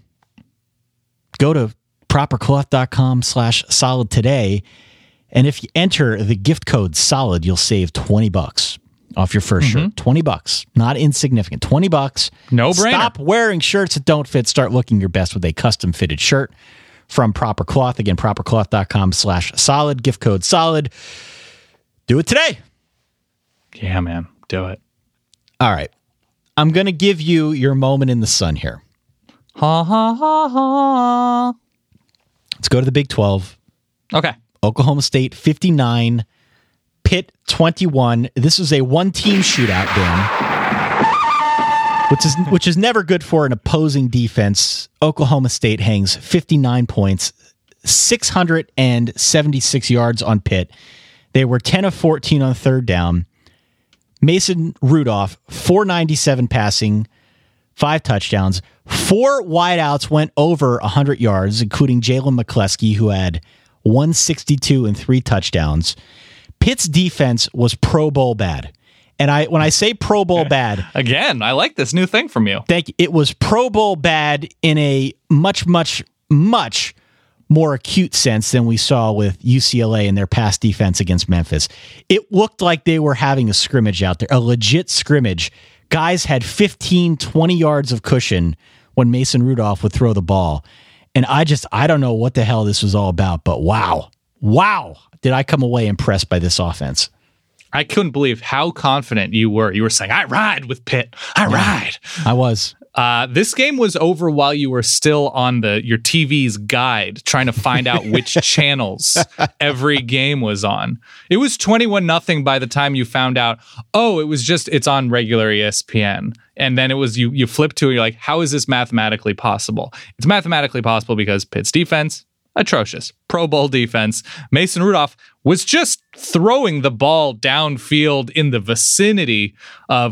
go to proper cloth dot com slash solid today. And if you enter the gift code SOLID, you'll save twenty bucks off your first mm-hmm. shirt. twenty bucks. Not insignificant. twenty bucks. No brainer. Stop wearing shirts that don't fit. Start looking your best with a custom fitted shirt from Proper Cloth. Again, proper cloth dot com slash solid. Gift code SOLID. Do it today. Yeah, man. Do it. All right. I'm going to give you your moment in the sun here. Ha, ha, ha, ha. Let's go to the Big twelve. Okay. Oklahoma State fifty-nine, Pitt twenty-one. This is a one-team shootout, Dan, which is which is never good for an opposing defense. Oklahoma State hangs fifty-nine points, six hundred seventy-six yards on Pitt. They were ten of fourteen on third down. Mason Rudolph, four ninety-seven passing, five touchdowns. Four wideouts went over one hundred yards, including Jalen McCleskey, who had one sixty-two and three touchdowns. Pitt's defense was Pro Bowl bad. And I when I say Pro Bowl bad... Again, I like this new thing from you. Thank you. It was Pro Bowl bad in a much, much, much more acute sense than we saw with U C L A in their pass defense against Memphis. It looked like they were having a scrimmage out there, a legit scrimmage. Guys had fifteen, twenty yards of cushion when Mason Rudolph would throw the ball. And I just, I don't know what the hell this was all about, but wow. Wow. Did I come away impressed by this offense? I couldn't believe how confident you were. You were saying, I ride with Pitt. I yeah, ride. I was. Uh, this game was over while you were still on the your T V's guide trying to find out which channels every game was on. It was twenty-one nothing by the time you found out, oh, it was just, it's on regular E S P N. And then it was, you you flip to it, you're like, how is this mathematically possible? It's mathematically possible because Pitt's defense, atrocious. Pro Bowl defense. Mason Rudolph was just throwing the ball downfield in the vicinity of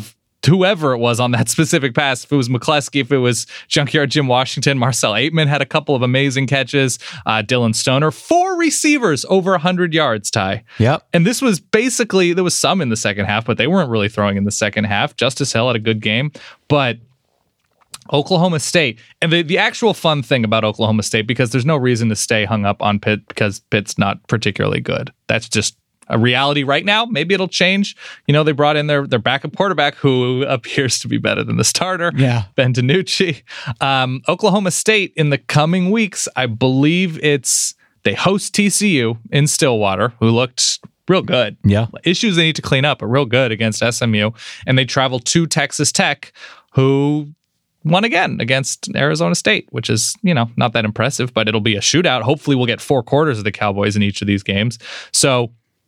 whoever it was on that specific pass, if it was McCleskey, if it was Junkyard Jim Washington, Marcel Aitman had a couple of amazing catches, uh, Dylan Stoner, four receivers over one hundred yards, Ty. Yep. And this was basically, there was some in the second half, but they weren't really throwing in the second half. Justice Hill had a good game, but Oklahoma State, and the, the actual fun thing about Oklahoma State, because there's no reason to stay hung up on Pitt because Pitt's not particularly good. That's just a reality right now. Maybe it'll change. You know, they brought in their, their backup quarterback who appears to be better than the starter, yeah. Ben DiNucci. Um, Oklahoma State in the coming weeks, I believe it's, they host T C U in Stillwater, who looked real good. Yeah. Issues they need to clean up, but real good against S M U. And they travel to Texas Tech, who won again against Arizona State, which is, you know, not that impressive, but it'll be a shootout. Hopefully we'll get four quarters of the Cowboys in each of these games. So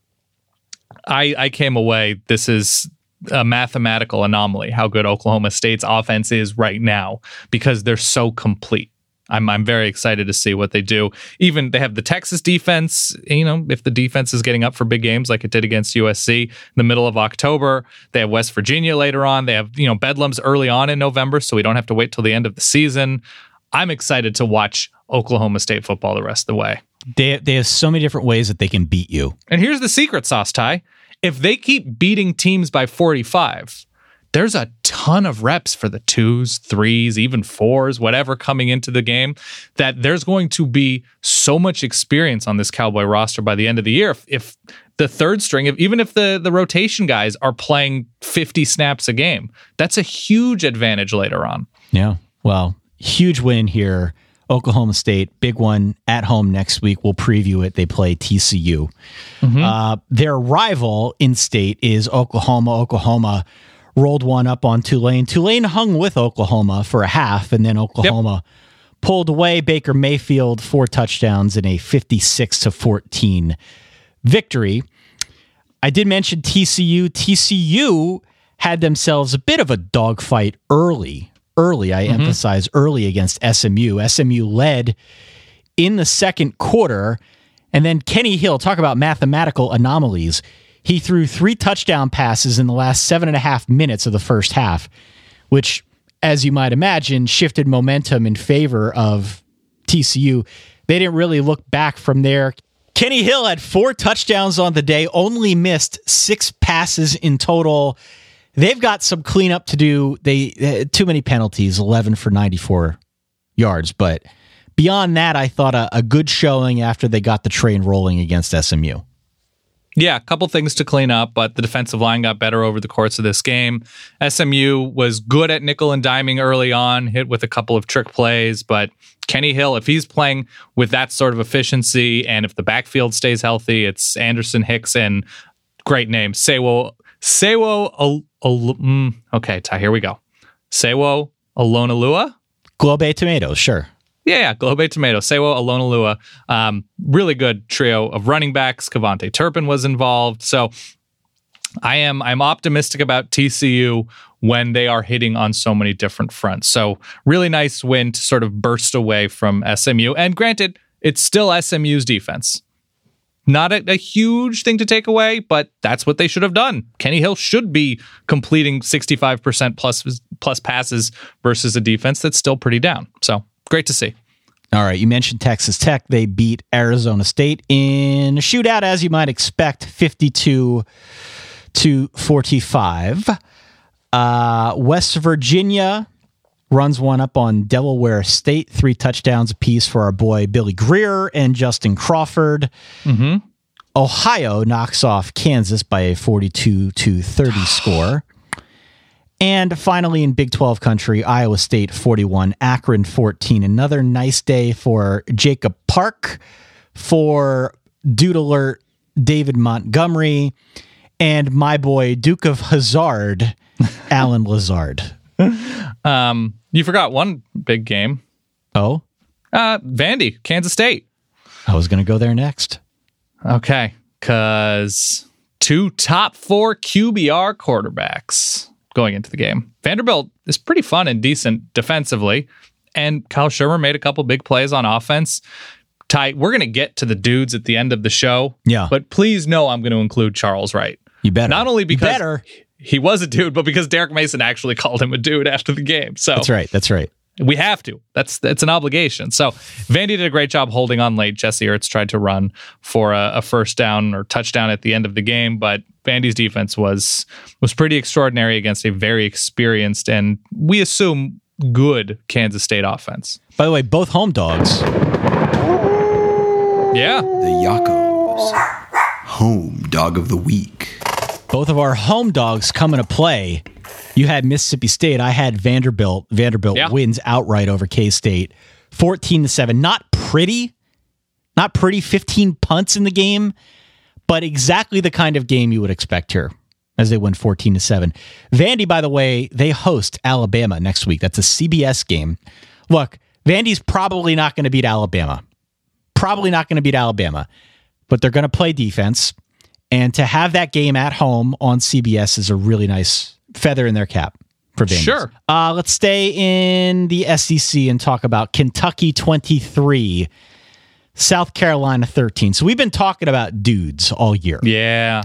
I, I came away, this is a mathematical anomaly, how good Oklahoma State's offense is right now, because they're so complete. I'm I'm very excited to see what they do. Even they have the Texas defense, you know, if the defense is getting up for big games like it did against U S C in the middle of October. They have West Virginia later on. They have, you know, Bedlam's early on in November, so we don't have to wait till the end of the season. I'm excited to watch Oklahoma State football the rest of the way. They, they have so many different ways that they can beat you. And here's the secret sauce, Ty. If they keep beating teams by forty-five, there's a ton of reps for the twos, threes, even fours, whatever coming into the game, that there's going to be so much experience on this Cowboy roster by the end of the year. If, if the third string, if, even if the, the rotation guys are playing fifty snaps a game, that's a huge advantage later on. Yeah. Well, huge win here. Oklahoma State, big one at home next week. We'll preview it. They play T C U. Mm-hmm. Uh, their rival in state is Oklahoma. Oklahoma rolled one up on Tulane. Tulane hung with Oklahoma for a half, and then Oklahoma yep. pulled away. Baker Mayfield, four touchdowns in a fifty-six to fourteen victory. I did mention T C U. T C U had themselves a bit of a dogfight early. Early, I mm-hmm. emphasize early against S M U. S M U led in the second quarter, and then Kenny Hill, talk about mathematical anomalies. He threw three touchdown passes in the last seven and a half minutes of the first half, which, as you might imagine, shifted momentum in favor of T C U. They didn't really look back from there. Kenny Hill had four touchdowns on the day, only missed six passes in total. They've got some cleanup to do. They uh, too many penalties, eleven for ninety-four yards. But beyond that, I thought a, a good showing after they got the train rolling against S M U. Yeah, a couple things to clean up, but the defensive line got better over the course of this game. S M U was good at nickel and diming early on, hit with a couple of trick plays, but Kenny Hill, if he's playing with that sort of efficiency and if the backfield stays healthy, it's Anderson, Hicks, and great name, Sewo. Sewo, Al- Al- mm, okay, Ty, here we go. Sewo Alonalua? Globe Tomatoes, sure. Yeah, yeah, Globe Tomato, Sewo Alonalua. Um, really good trio of running backs. Kavonte Turpin was involved. So I am I'm optimistic about T C U when they are hitting on so many different fronts. So really nice win to sort of burst away from S M U. And granted, it's still S M U's defense. Not a, a huge thing to take away, but that's what they should have done. Kenny Hill should be completing sixty-five percent plus plus passes versus a defense that's still pretty down. So great to see. All right, you mentioned Texas Tech. They beat Arizona State in a shootout, as you might expect, fifty-two to forty-five. Uh, West Virginia runs one up on Delaware State, three touchdowns apiece for our boy Billy Greer and Justin Crawford. Mm-hmm. Ohio knocks off Kansas by a forty-two to thirty score. And finally, in Big twelve country, Iowa State forty-one, Akron fourteen. Another nice day for Jacob Park, for Dude Alert David Montgomery, and my boy Duke of Hazzard, Alan Lazard. Um, you forgot one big game. Oh? Uh, Vandy, Kansas State. I was going to go there next. Okay, because two top four Q B R quarterbacks going into the game. Vanderbilt is pretty fun and decent defensively, and Kyle Shermer made a couple big plays on offense. Ty, we're going to get to the dudes at the end of the show. Yeah. But please know I'm going to include Charles Wright. You better. Not only because better. he was a dude, but because Derek Mason actually called him a dude after the game. So That's right. That's right. We have to. That's that's an obligation. So Vandy did a great job holding on late. Jesse Ertz tried to run for a, a first down or touchdown at the end of the game, but Vandy's defense was was pretty extraordinary against a very experienced and we assume good Kansas State offense. By the way, both home dogs. Yeah. The Yakos. Home Dog of the Week. Both of our home dogs come into play. You had Mississippi State. I had Vanderbilt. Vanderbilt yeah. wins outright over K-State. fourteen to seven. Not pretty. Not pretty. fifteen punts in the game. But exactly the kind of game you would expect here as they win fourteen to seven. Vandy, by the way, they host Alabama next week. That's a C B S game. Look, Vandy's probably not going to beat Alabama. Probably not going to beat Alabama. But they're going to play defense. And to have that game at home on C B S is a really nice feather in their cap for Vandy. Sure. Uh, let's stay in the S E C and talk about Kentucky twenty-three, South Carolina thirteen. So we've been talking about dudes all year. Yeah.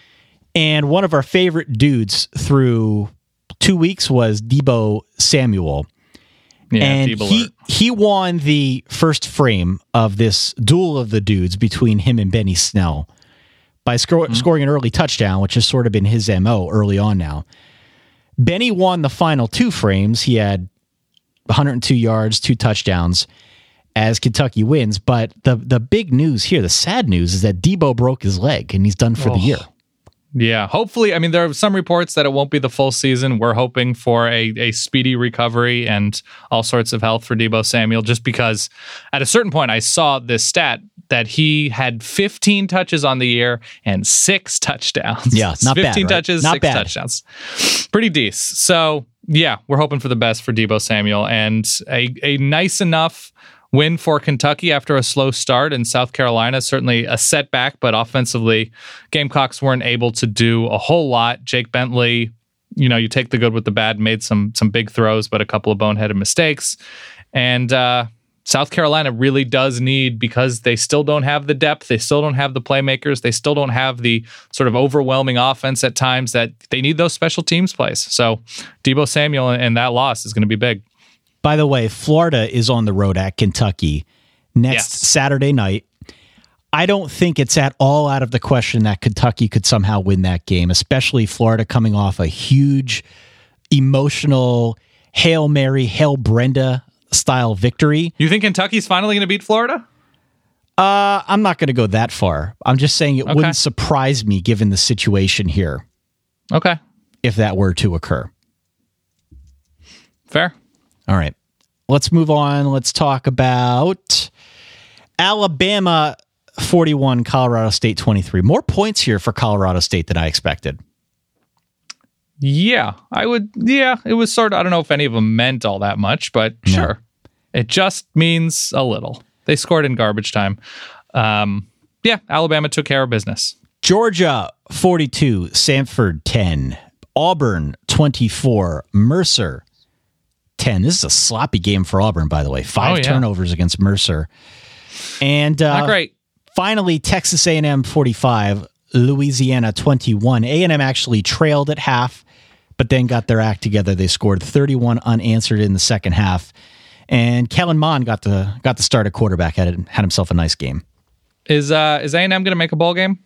And one of our favorite dudes through two weeks was Deebo Samuel. Yeah, and Deebo he, alert. he won the first frame of this duel of the dudes between him and Benny Snell by sco- mm-hmm. scoring an early touchdown, which has sort of been his M O early on now. Benny won the final two frames. He had one hundred two yards, two touchdowns as Kentucky wins. But the the big news here, the sad news, is that Deebo broke his leg and he's done for oh. the year. Yeah, hopefully. I mean, there are some reports that it won't be the full season. We're hoping for a, a speedy recovery and all sorts of health for Deebo Samuel, just because at a certain point I saw this stat that he had fifteen touches on the year and six touchdowns. Yeah, not bad. fifteen right? touches, not six bad. touchdowns. Pretty decent. So, yeah, we're hoping for the best for Deebo Samuel and a, a nice enough win for Kentucky after a slow start in South Carolina. Certainly a setback, but offensively, Gamecocks weren't able to do a whole lot. Jake Bentley, you know, you take the good with the bad, made some some big throws, but a couple of boneheaded mistakes. And uh, South Carolina really does need, because they still don't have the depth, they still don't have the playmakers, they still don't have the sort of overwhelming offense at times, that they need those special teams plays. So Deebo Samuel and that loss is going to be big. By the way, Florida is on the road at Kentucky next Yes. Saturday night. I don't think it's at all out of the question that Kentucky could somehow win that game, especially Florida coming off a huge emotional Hail Mary, Hail Brenda style victory. You think Kentucky's finally going to beat Florida? Uh, I'm not going to go that far. I'm just saying it Okay. wouldn't surprise me given the situation here Okay. if that were to occur. Fair. All right. Let's move on. Let's talk about Alabama forty-one, Colorado State twenty-three. More points here for Colorado State than I expected. Yeah, I would. Yeah, it was sort of, I don't know if any of them meant all that much, but No. sure. It just means a little. They scored in garbage time. Um, yeah, Alabama took care of business. Georgia forty-two, Samford ten, Auburn twenty-four, Mercer ten. This is a sloppy game for Auburn, by the way. Five Oh, yeah. turnovers against Mercer. And uh, Not great. finally, Texas A and M forty-five, Louisiana twenty-one. A and M actually trailed at half, but then got their act together. They scored thirty-one unanswered in the second half. And Kellen Mond got the got the start at quarterback, had, had himself a nice game. Is uh, is A and M going to make a bowl game?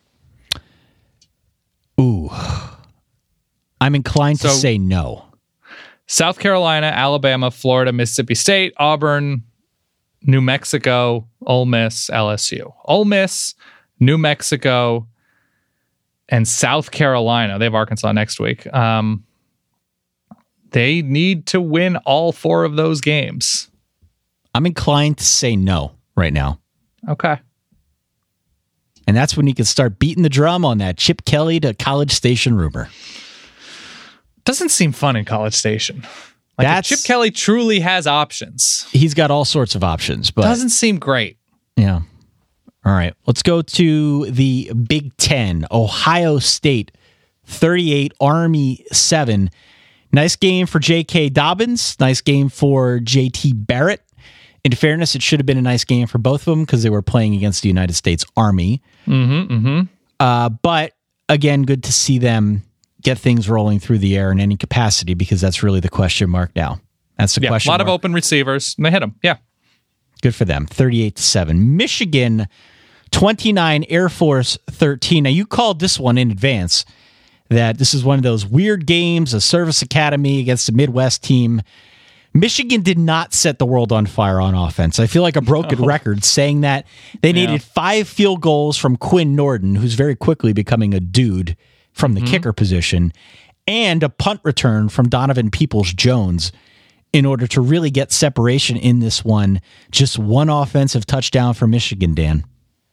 Ooh. I'm inclined to So- say no. South Carolina, Alabama, Florida, Mississippi State, Auburn, New Mexico, Ole Miss, L S U. Ole Miss, New Mexico, and South Carolina. They have Arkansas next week. Um, they need to win all four of those games. I'm inclined to say no right now. Okay. And that's when you can start beating the drum on that Chip Kelly to College Station rumor. Doesn't seem fun in College Station. Like, if That's- Chip Kelly truly has options. He's got all sorts of options, but Doesn't seem great. yeah. All right. Let's go to the Big Ten. Ohio State thirty-eight, Army seven. Nice game for J K. Dobbins. Nice game for J T. Barrett. In fairness, it should have been a nice game for both of them because they were playing against the United States Army. Mm-hmm, mm-hmm. Uh, but again, good to see them get things rolling through the air in any capacity, because that's really the question mark now. That's the yeah, question a lot mark. of open receivers. And they hit them. Yeah. Good for them. thirty-eight to seven. Michigan, twenty-nine, Air Force, thirteen. Now, you called this one in advance, that this is one of those weird games, a service academy against a Midwest team. Michigan did not set the world on fire on offense. I feel like a broken no. record saying that. They needed yeah. five field goals from Quinn Nordin, who's very quickly becoming a dude from the mm-hmm. kicker position, and a punt return from Donovan Peoples-Jones in order to really get separation in this one. Just one offensive touchdown for Michigan, Dan.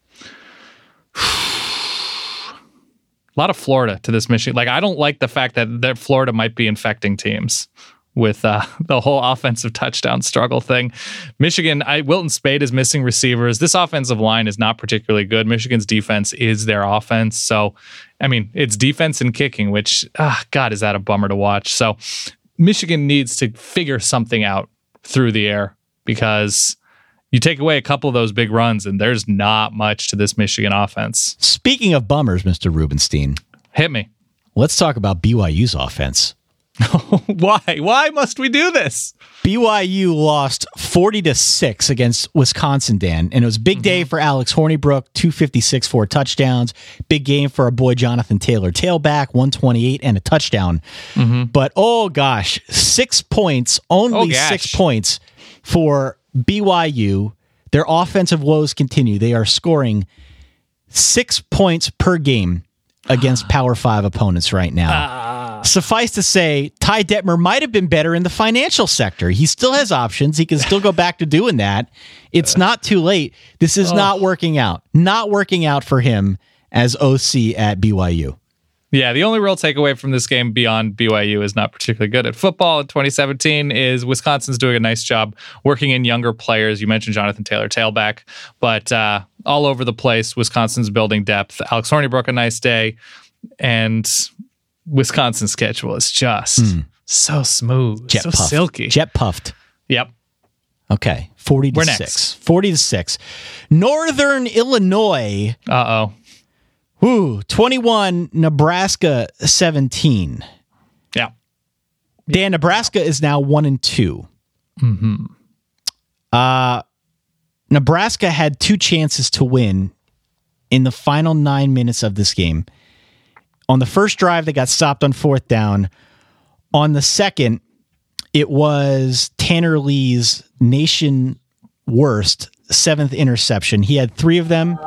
A lot of Florida to this Michigan. Like, I don't like the fact that, that Florida might be infecting teams with uh, the whole offensive touchdown struggle thing. Michigan, I, Wilton Spade is missing receivers. This offensive line is not particularly good. Michigan's defense is their offense. So, I mean, it's defense and kicking, which, ah, God, is that a bummer to watch. So, Michigan needs to figure something out through the air, because you take away a couple of those big runs and there's not much to this Michigan offense. Speaking of bummers, Mister Rubenstein. Hit me. Let's talk about B Y U's offense. Why? Why must we do this? B Y U lost forty to six against Wisconsin, Dan, and it was a big mm-hmm. day for Alex Hornibrook, two fifty-six, four touchdowns. Big game for our boy Jonathan Taylor, tailback, one twenty-eight and a touchdown. Mm-hmm. But oh gosh, six points, only oh, six points for B Y U. Their offensive woes continue. They are scoring six points per game against Power Five opponents right now. Uh, Suffice to say, Ty Detmer might have been better in the financial sector. He still has options. He can still go back to doing that. It's uh, not too late. This is oh. not working out. Not working out for him as O C at B Y U. Yeah, the only real takeaway from this game beyond B Y U is not particularly good at football in twenty seventeen is Wisconsin's doing a nice job working in younger players. You mentioned Jonathan Taylor, tailback, but uh, all over the place, Wisconsin's building depth. Alex Hornibrook, a nice day, and Wisconsin's schedule is just mm. so smooth, jet so puffed. silky. Jet puffed. Yep. Okay, forty to We're six. next. forty to six. Northern Illinois. Uh-oh. Ooh, twenty-one, Nebraska seventeen. Yeah. Dan, Nebraska is now one and two. Mm-hmm. Uh, Nebraska had two chances to win in the final nine minutes of this game. On the first drive, they got stopped on fourth down. On the second, it was Tanner Lee's nation worst seventh interception. He had three of them.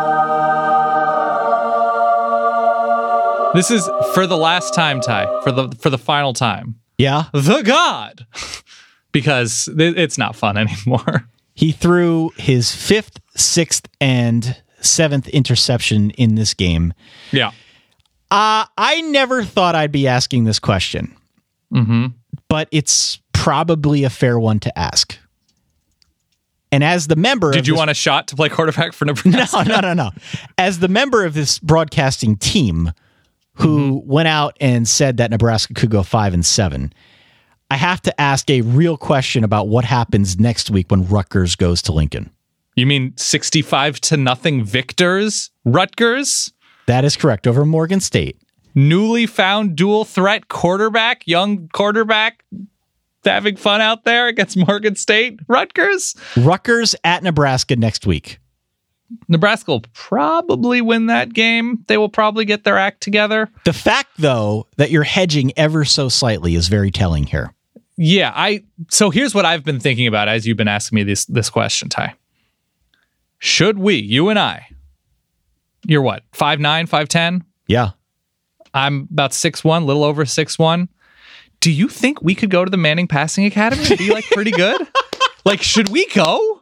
This is for the last time, Ty, for the for the final time. Yeah. The God. Because it's not fun anymore. He threw his fifth, sixth, and seventh interception in this game. Yeah. Uh, I never thought I'd be asking this question. Mm-hmm. But it's probably a fair one to ask. And as the member Did of you this, want a shot to play quarterback for Nebraska? No, no, no, no. As the member of this broadcasting team who mm-hmm. went out and said that Nebraska could go five and seven, I have to ask a real question about what happens next week when Rutgers goes to Lincoln. You mean sixty-five to nothing victors? Rutgers? That is correct, over Morgan State. Newly found dual threat quarterback, young quarterback, having fun out there against Morgan State. Rutgers? Rutgers at Nebraska next week. Nebraska will probably win that game. They will probably get their act together. The fact, though, that you're hedging ever so slightly is very telling here. Yeah, I. So here's what I've been thinking about as you've been asking me this this question, Ty. Should we, you and I, you're what, five nine, five ten? Yeah. I'm about six one, a little over six one. Do you think we could go to the Manning Passing Academy and be like pretty good? Like, should we go?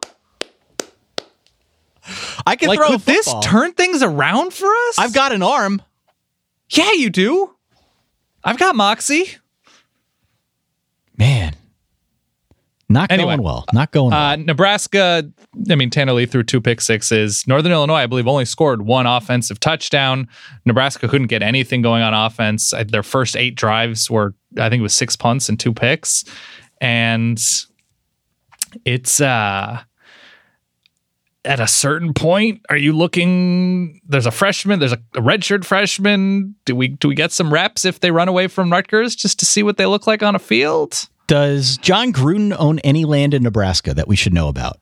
I can like, throw could a football. This turn things around for us? I've got an arm. Yeah, you do. I've got moxie. Man. Not anyway, going well. Not going well. Uh, Nebraska, I mean, Tanner Lee threw two pick sixes. Northern Illinois, I believe, only scored one offensive touchdown. Nebraska couldn't get anything going on offense. Their first eight drives were, I think it was six punts and two picks. And it's, uh, at a certain point, are you looking? There's a freshman. There's a, a redshirt freshman. Do we do we get some reps if they run away from Rutgers just to see what they look like on a field? Does John Gruden own any land in Nebraska that we should know about?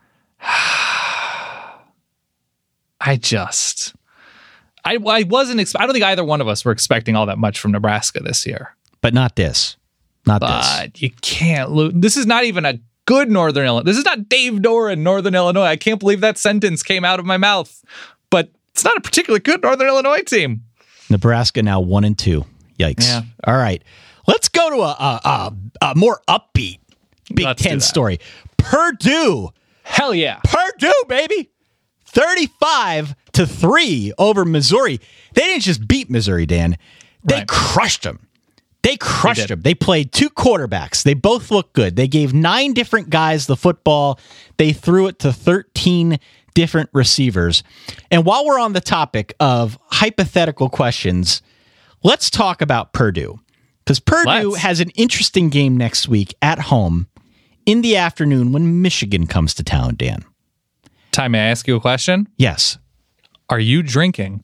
I just, I, I wasn't, exp- I don't think either one of us were expecting all that much from Nebraska this year. But not this. Not but this. You can't lose. This is not even a good Northern Illinois. This is not Dave Doran, Northern Illinois. I can't believe that sentence came out of my mouth. But it's not a particularly good Northern Illinois team. Nebraska now one and two. Yikes. Yeah. All right. Let's go to a, a, a, a more upbeat Big Let's Ten story. Purdue. Hell yeah. Purdue, baby. thirty-five to three over Missouri. They didn't just beat Missouri, Dan. They Right. crushed them. They crushed They did. them. They played two quarterbacks. They both looked good. They gave nine different guys the football. They threw it to thirteen different receivers. And while we're on the topic of hypothetical questions, let's talk about Purdue. Because Purdue Let's. has an interesting game next week at home in the afternoon when Michigan comes to town, Dan. Ty, may I ask you a question? Yes. Are you drinking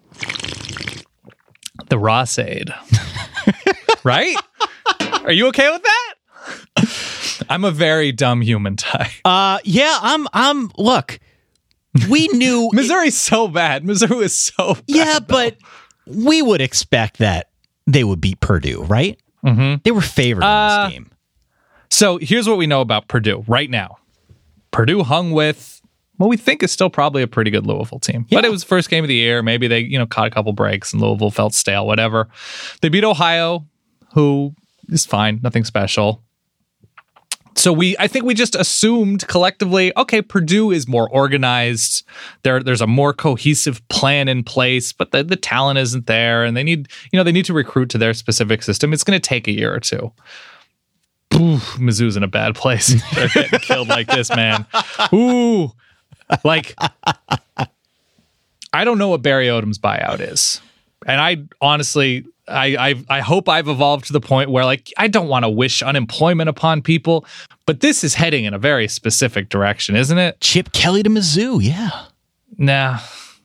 the Ross-Aid? Right? Are you okay with that? I'm a very dumb human, Ty. Uh, yeah, I'm, I'm, look, we knew. Missouri's so bad. Missouri is so bad. Yeah, but we would expect that they would beat Purdue, right? Mm-hmm. They were favored in Uh, this game. So here's what we know about Purdue right now. Purdue hung with what we think is still probably a pretty good Louisville team. Yeah. But it was the first game of the year. Maybe they, you know, caught a couple breaks and Louisville felt stale, whatever. They beat Ohio, who is fine, nothing special. So we, I think we just assumed collectively, okay, Purdue is more organized. There, there's a more cohesive plan in place, but the, the talent isn't there, and they need, you know, they need to recruit to their specific system. It's going to take a year or two. Ooh, Mizzou's in a bad place. They're getting killed like this, man. Ooh, like I don't know what Barry Odom's buyout is, and I honestly. I, I I hope I've evolved to the point where, like, I don't want to wish unemployment upon people, but this is heading in a very specific direction, isn't it? Chip Kelly to Mizzou, yeah. Nah.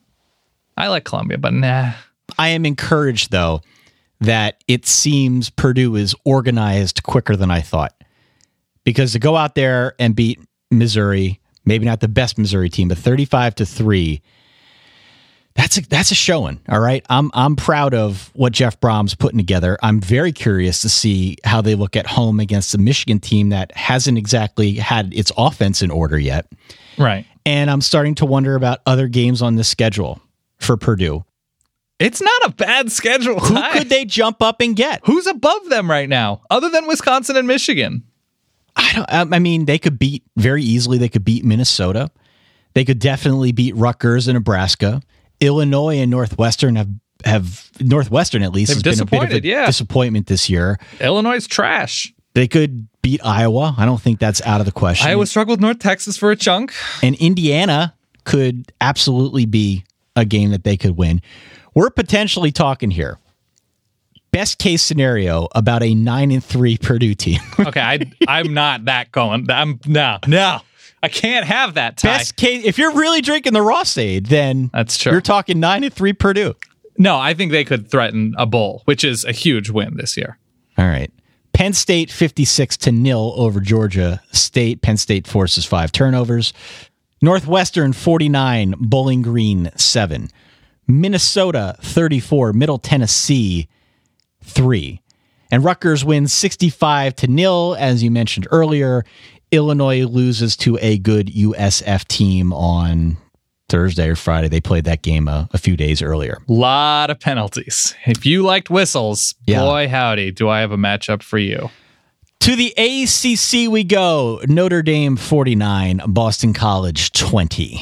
I like Columbia, but nah. I am encouraged, though, that it seems Purdue is organized quicker than I thought. Because to go out there and beat Missouri, maybe not the best Missouri team, but thirty-five to three, That's a, that's a showing, all right? I'm I'm proud of what Jeff Brom's putting together. I'm very curious to see how they look at home against a Michigan team that hasn't exactly had its offense in order yet. Right. And I'm starting to wonder about other games on the schedule for Purdue. It's not a bad schedule. Who Ty. could they jump up and get? Who's above them right now, other than Wisconsin and Michigan? I don't. I mean, they could beat very easily. They could beat Minnesota. They could definitely beat Rutgers and Nebraska. Illinois and Northwestern have, have Northwestern at least They've has been a bit of a disappointed, yeah. disappointment this year. Illinois is trash. They could beat Iowa. I don't think that's out of the question. Iowa struggled with North Texas for a chunk. And Indiana could absolutely be a game that they could win. We're potentially talking here. Best case scenario about a nine and three Purdue team. Okay, I I'm not that going. I'm no no. I can't have that, Ty. Best case, if you're really drinking the Ross-Aid, then that's true. You're talking nine and three Purdue. No, I think they could threaten a bowl, which is a huge win this year. All right. Penn State fifty-six to nil over Georgia State. Penn State forces five turnovers. Northwestern forty-nine, Bowling Green seven. Minnesota thirty-four, Middle Tennessee three. And Rutgers wins sixty-five to nil, as you mentioned earlier. Illinois loses to a good U S F team on Thursday or Friday. They played that game a, a few days earlier. Lot of penalties. If you liked whistles, Yeah. boy howdy, do I have a matchup for you. To the A C C we go. Notre Dame forty-nine, Boston College twenty.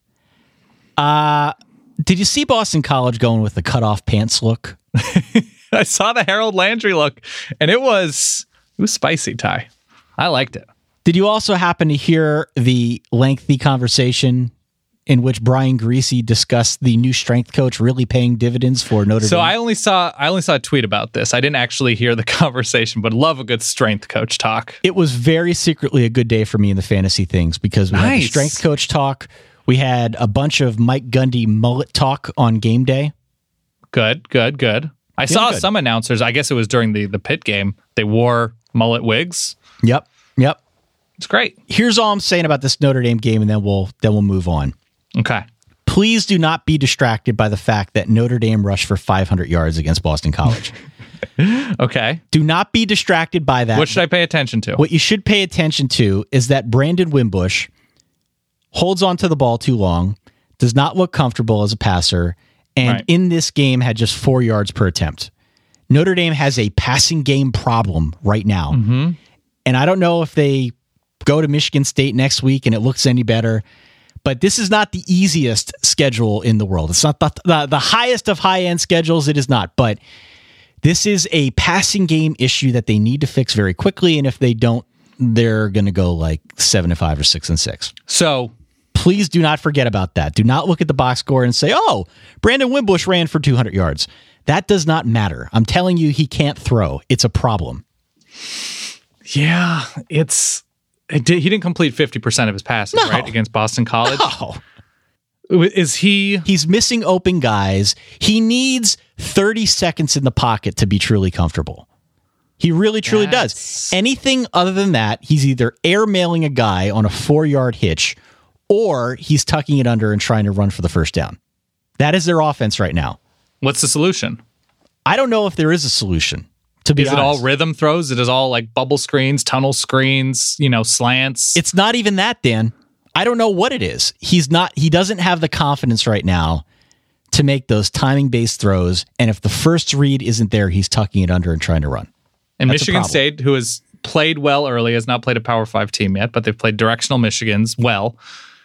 Uh, did you see Boston College going with the cutoff pants look? I saw the Harold Landry look, and it was it was spicy, Ty. I liked it. Did you also happen to hear the lengthy conversation in which Brian Greasy discussed the new strength coach really paying dividends for Notre So Dame? I only saw I only saw a tweet about this. I didn't actually hear the conversation, but love a good strength coach talk. It was very secretly a good day for me in the fantasy things because we had the Nice. strength coach talk. We had a bunch of Mike Gundy mullet talk on game day. Good, good, good. I Feeling saw good. some announcers. I guess it was during the the Pitt game. They wore mullet wigs. Yep, yep. It's great. Here's all I'm saying about this Notre Dame game, and then we'll then we'll move on. Okay. Please do not be distracted by the fact that Notre Dame rushed for five hundred yards against Boston College. Okay. Do not be distracted by that. What should I pay attention to? What you should pay attention to is that Brandon Wimbush holds on to the ball too long, does not look comfortable as a passer, and Right. in this game had just four yards per attempt. Notre Dame has a passing game problem right now. Mm-hmm. And I don't know if they go to Michigan State next week and it looks any better, but this is not the easiest schedule in the world. It's not the, the, the highest of high-end schedules. It is not, but this is a passing game issue that they need to fix very quickly, and if they don't, they're going to go like seven and five or six and six. So please do not forget about that. Do not look at the box score and say, oh, Brandon Wimbush ran for two hundred yards. That does not matter. I'm telling you, he can't throw. It's a problem. Yeah, it's it did, he didn't complete fifty percent of his passes, No. right, against Boston College. No. Is he? He's missing open guys. He needs thirty seconds in the pocket to be truly comfortable. He really, truly That's- does. Anything other than that, he's either airmailing a guy on a four-yard hitch or he's tucking it under and trying to run for the first down. That is their offense right now. What's the solution? I don't know if there is a solution, to be Is honest. it all rhythm throws? It is all like bubble screens, tunnel screens, you know, slants. It's not even that, Dan. I don't know what it is. He's not, he doesn't have the confidence right now to make those timing-based throws, and if the first read isn't there, he's tucking it under and trying to run. And That's a Michigan problem. State, who has played well early, has not played a Power Five team yet, but they've played directional Michigans well.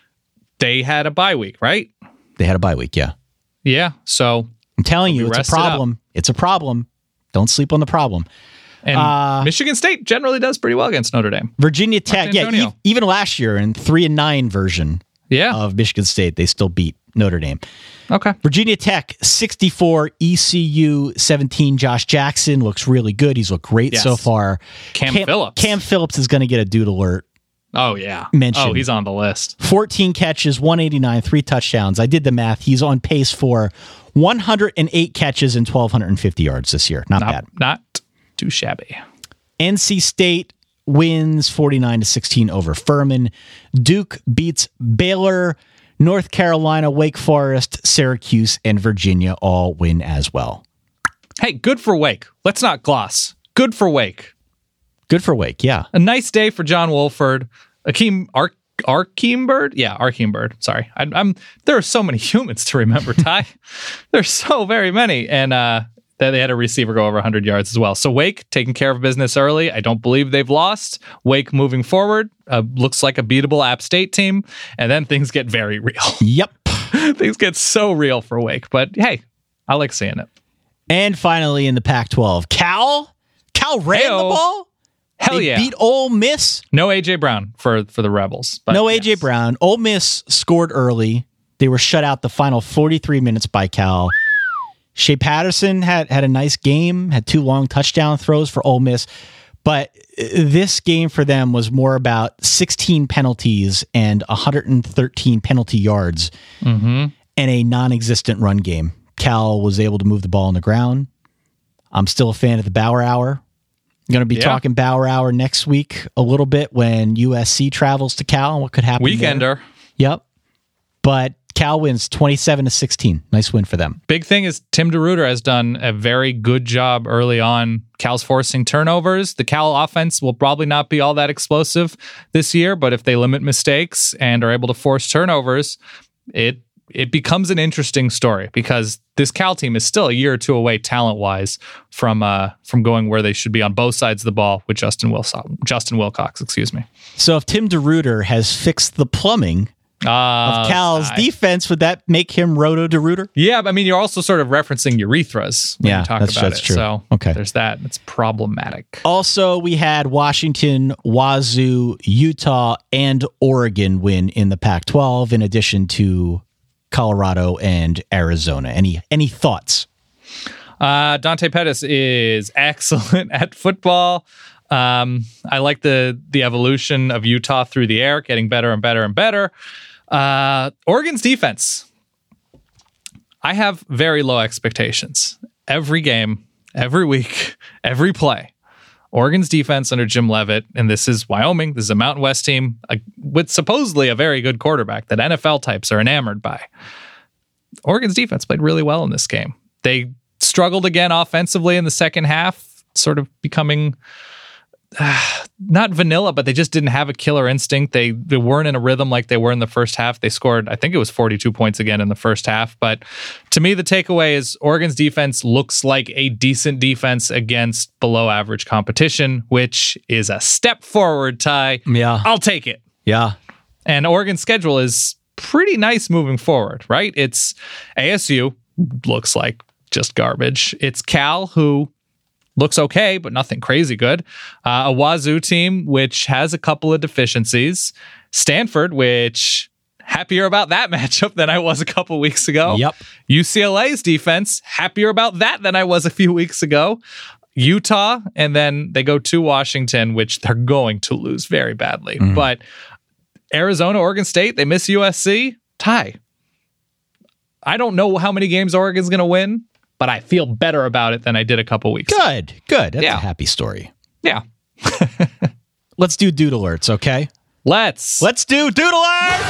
They had a bye week, right? They had a bye week, yeah. Yeah. So I'm telling They'll you, be it's a rested up. problem. It's a problem. Don't sleep on the problem. And Uh, Michigan State generally does pretty well against Notre Dame. Virginia Tech, yeah, Antonio. e- even last year in three and nine version Yeah. of Michigan State, they still beat Notre Dame. Okay. Virginia Tech, sixty-four, E C U seventeen. Josh Jackson looks really good. He's looked great Yes. so far. Cam Phillips. Cam Phillips is going to get a doodle alert. Oh, yeah. Mentioned. Oh, he's on the list. fourteen catches, one eighty-nine, three touchdowns. I did the math. He's on pace for one hundred eight catches and one thousand two hundred fifty yards this year. Not, Not, bad. not too shabby. N C State wins forty-nine to sixteen over Furman. Duke beats Baylor. North Carolina, Wake Forest, Syracuse, and Virginia all win as well. Hey, good for Wake. Let's not gloss. Good for Wake. Good for Wake, yeah. A nice day for John Wolford. Akeem Ar- Arkeem Yeah, Arkeem Sorry. I, I'm. There are so many humans to remember, Ty. There's so very many. And uh, they they had a receiver go over one hundred yards as well. So Wake taking care of business early. I don't believe they've lost. Wake moving forward. Uh, looks like a beatable App State team. And then things get very real. Yep. Things get so real for Wake. But hey, I like seeing it. And finally in the Pac twelve, Cal? Cal ran Hey-o. the ball? Hell they yeah. beat Ole Miss. No A J Brown for, for the Rebels. But no A J yes. Brown. Ole Miss scored early. They were shut out the final forty-three minutes by Cal. Shea Patterson had, had a nice game, had two long touchdown throws for Ole Miss. But this game for them was more about sixteen penalties and one hundred thirteen penalty yards Mm-hmm. and a non-existent run game. Cal was able to move the ball on the ground. I'm still a fan of the Bauer Hour. I'm going to be Yeah. talking Bauer Hour next week a little bit when U S C travels to Cal and what could happen there. Weekender. Yep. But Cal wins twenty-seven to sixteen. Nice win for them. Big thing is Tim DeRuyter has done a very good job early on. Cal's forcing turnovers. The Cal offense will probably not be all that explosive this year, but if they limit mistakes and are able to force turnovers, it it becomes an interesting story because this Cal team is still a year or two away talent-wise from uh, from going where they should be on both sides of the ball with Justin Wilson, Justin Wilcox, excuse me. So if Tim DeRuyter has fixed the plumbing Uh, of Cal's I, defense. Would that make him Roto de Rooter? Yeah, but I mean, you're also sort of referencing urethras when yeah, you talk that's, about that's it. True. So okay. there's that. It's problematic. Also, we had Washington, Wazoo, Utah, and Oregon win in the Pac twelve, in addition to Colorado and Arizona. Any any thoughts? Uh, Dante Pettis is excellent at football. Um, I like the the evolution of Utah through the air, getting better and better and better. Uh, Oregon's defense. I have very low expectations. Every game, every week, every play. Oregon's defense under Jim Leavitt, and this is Wyoming. This is a Mountain West team uh, with supposedly a very good quarterback that N F L types are enamored by. Oregon's defense played really well in this game. They struggled again offensively in the second half, sort of becoming uh, not vanilla, but they just didn't have a killer instinct. They they weren't in a rhythm like they were in the first half. They scored, I think it was forty-two points again in the first half. But to me, the takeaway is Oregon's defense looks like a decent defense against below average competition, which is a step forward, Ty. Yeah. I'll take it. Yeah. And Oregon's schedule is pretty nice moving forward, right? It's A S U, looks like just garbage. It's Cal, who looks okay, but nothing crazy good. Uh, a Wazoo team, which has a couple of deficiencies. Stanford, which happier about that matchup than I was a couple weeks ago. Yep. U C L A's defense, happier about that than I was a few weeks ago. Utah, and then they go to Washington, which they're going to lose very badly. Mm-hmm. But Arizona, Oregon State, they miss U S C. Ty. I don't know how many games Oregon's going to win, but I feel better about it than I did a couple weeks ago. Good, good. That's yeah. a happy story. Yeah. Let's do dude alerts, okay? Let's. Let's do dude alerts!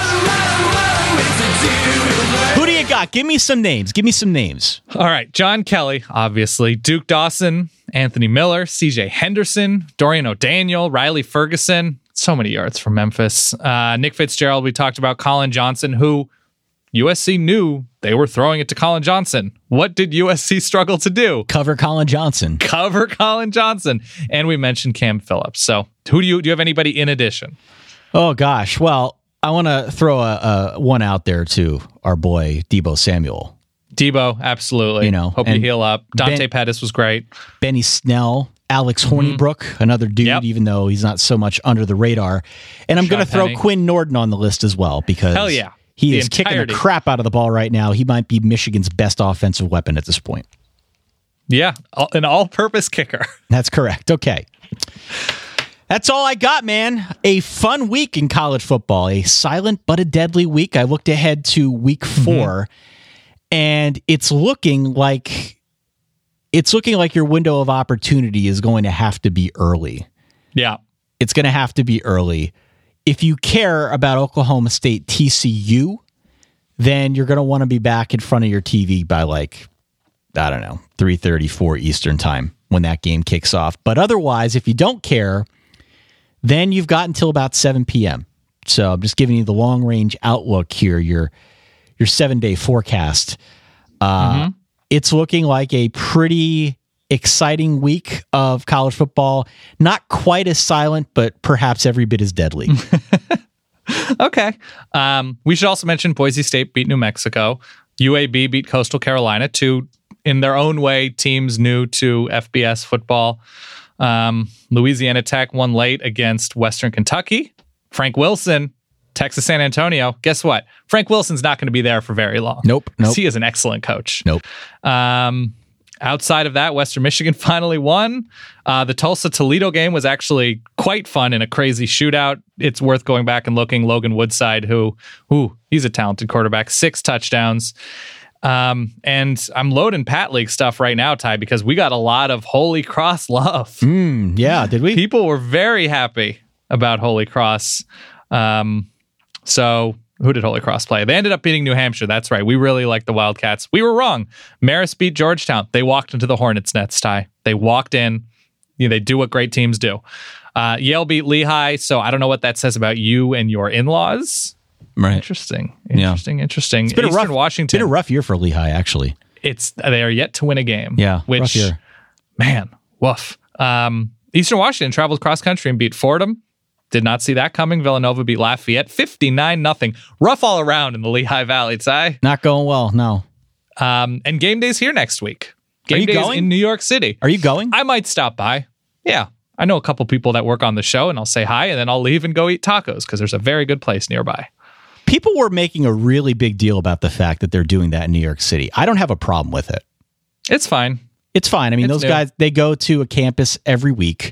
Who do you got? Give me some names. Give me some names. All right. John Kelly, obviously. Duke Dawson, Anthony Miller, C J Henderson, Dorian O'Daniel, Riley Ferguson. So many yards from Memphis. Uh, Nick Fitzgerald, we talked about. Colin Johnson, who U S C knew they were throwing it to Colin Johnson. What did U S C struggle to do? Cover Colin Johnson. Cover Colin Johnson. And we mentioned Cam Phillips. So who do you do you have anybody in addition? Oh gosh. Well, I want to throw a, a one out there to our boy Deebo Samuel. Deebo, absolutely. You know, hope you heal up. Dante Ben, Pettis was great. Benny Snell, Alex Hornibrook, mm-hmm. another dude, yep. even though he's not so much under the radar. And I'm going to throw Penny. Quinn Norden on the list as well because Hell yeah. he the is entirety. kicking the crap out of the ball right now. He might be Michigan's best offensive weapon at this point. Yeah, an all-purpose kicker. That's correct. Okay. That's all I got, man. A fun week in college football. A silent but a deadly week. I looked ahead to week four, mm-hmm. and it's looking like it's looking like your window of opportunity is going to have to be early. Yeah. It's going to have to be early. If you care about Oklahoma State T C U, then you're going to want to be back in front of your T V by like, I don't know, three thirty, four Eastern time when that game kicks off. But otherwise, if you don't care, then you've got until about seven p.m. So I'm just giving you the long range outlook here, your your seven day forecast. Uh, mm-hmm. It's looking like a pretty exciting week of college football. Not quite as silent, but perhaps every bit as deadly. Okay. Um, we should also mention Boise State beat New Mexico. U A B beat Coastal Carolina, two, in their own way, teams new to F B S football. Um, Louisiana Tech won late against Western Kentucky. Frank Wilson, Texas San Antonio. Guess what? Frank Wilson's not going to be there for very long. Nope. Nope. He is an excellent coach. Nope. Um, outside of that, Western Michigan finally won. Uh, the Tulsa-Toledo game was actually quite fun in a crazy shootout. It's worth going back and looking. Logan Woodside, who, who he's a talented quarterback, six touchdowns. Um, and I'm loading Pat League stuff right now, Ty, because we got a lot of Holy Cross love. Mm, yeah, did we? People were very happy about Holy Cross. Um, so who did Holy Cross play? They ended up beating New Hampshire. That's right. We really like the Wildcats. We were wrong. Marist beat Georgetown. They walked into the Hornets' nets, Ty. They walked in. You know, they do what great teams do. Uh, Yale beat Lehigh. So I don't know what that says about you and your in-laws. Right. Interesting. Interesting. Yeah. Interesting. It's been Eastern a rough, Washington. It's been a rough year for Lehigh, actually. It's they are yet to win a game. Yeah. Which, rough year. Man, woof. Um, Eastern Washington traveled cross country and beat Fordham. Did not see that coming. Villanova beat Lafayette fifty-nine nothing. Rough all around in the Lehigh Valley, Ty. Not going well, no. Um, and game day's here next week. Game Are you day's going? in New York City. Are you going? I might stop by. Yeah. I know a couple people that work on the show, and I'll say hi, and then I'll leave and go eat tacos because there's a very good place nearby. People were making a really big deal about the fact that they're doing that in New York City. I don't have a problem with it. It's fine. It's fine. I mean, It's those new. guys, they go to a campus every week.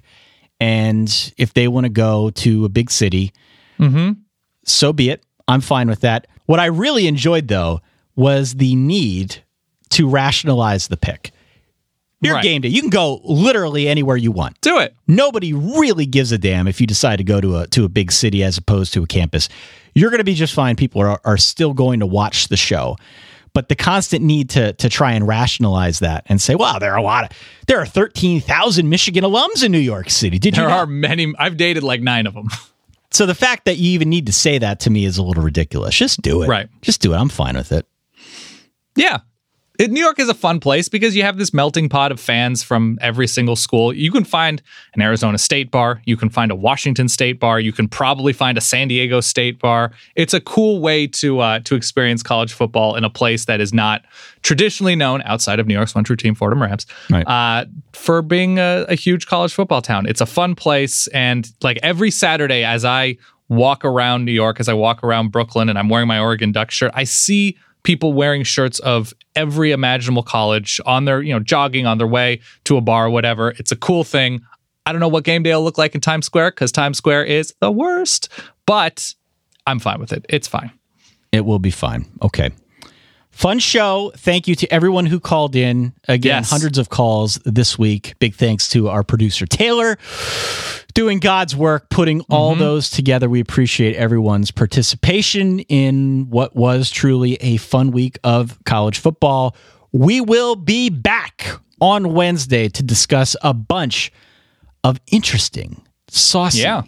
And if they want to go to a big city, mm-hmm. so be it. I'm fine with that. What I really enjoyed, though, was the need to rationalize the pick. Your Right. game day. You can go literally anywhere you want. Do it. Nobody really gives a damn if you decide to go to a to a big city as opposed to a campus. You're going to be just fine. People are, are still going to watch the show. But the constant need to to try and rationalize that and say, wow, there are a lot of, there are thirteen thousand Michigan alums in New York City. Did you There know? are many. I've dated like nine of them. So the fact that you even need to say that to me is a little ridiculous. Just do it. Right. Just do it. I'm fine with it. Yeah. It, New York is a fun place because you have this melting pot of fans from every single school. You can find an Arizona State bar. You can find a Washington State bar. You can probably find a San Diego State bar. It's a cool way to uh, to experience college football in a place that is not traditionally known outside of New York's one true team, Fordham Rams, right. uh, for being a, a huge college football town. It's a fun place. And like every Saturday as I walk around New York, as I walk around Brooklyn and I'm wearing my Oregon Duck shirt, I see people wearing shirts of every imaginable college on their, you know, jogging on their way to a bar or whatever. It's a cool thing. I don't know what game day will look like in Times Square because Times Square is the worst, but I'm fine with it. It's fine. It will be fine. Okay. Fun show. Thank you to everyone who called in. Again, Yes. hundreds of calls this week. Big thanks to our producer, Taylor, doing God's work, putting all Mm-hmm. those together. We appreciate everyone's participation in what was truly a fun week of college football. We will be back on Wednesday to discuss a bunch of interesting, saucy Yeah.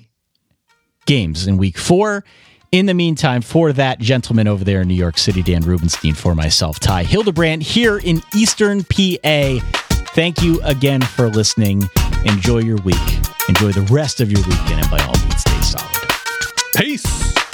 games in week four. In the meantime, for that gentleman over there in New York City, Dan Rubenstein, for myself, Ty Hildebrand, here in Eastern P A, thank you again for listening. Enjoy your week. Enjoy the rest of your weekend, and by all means, stay solid. Peace.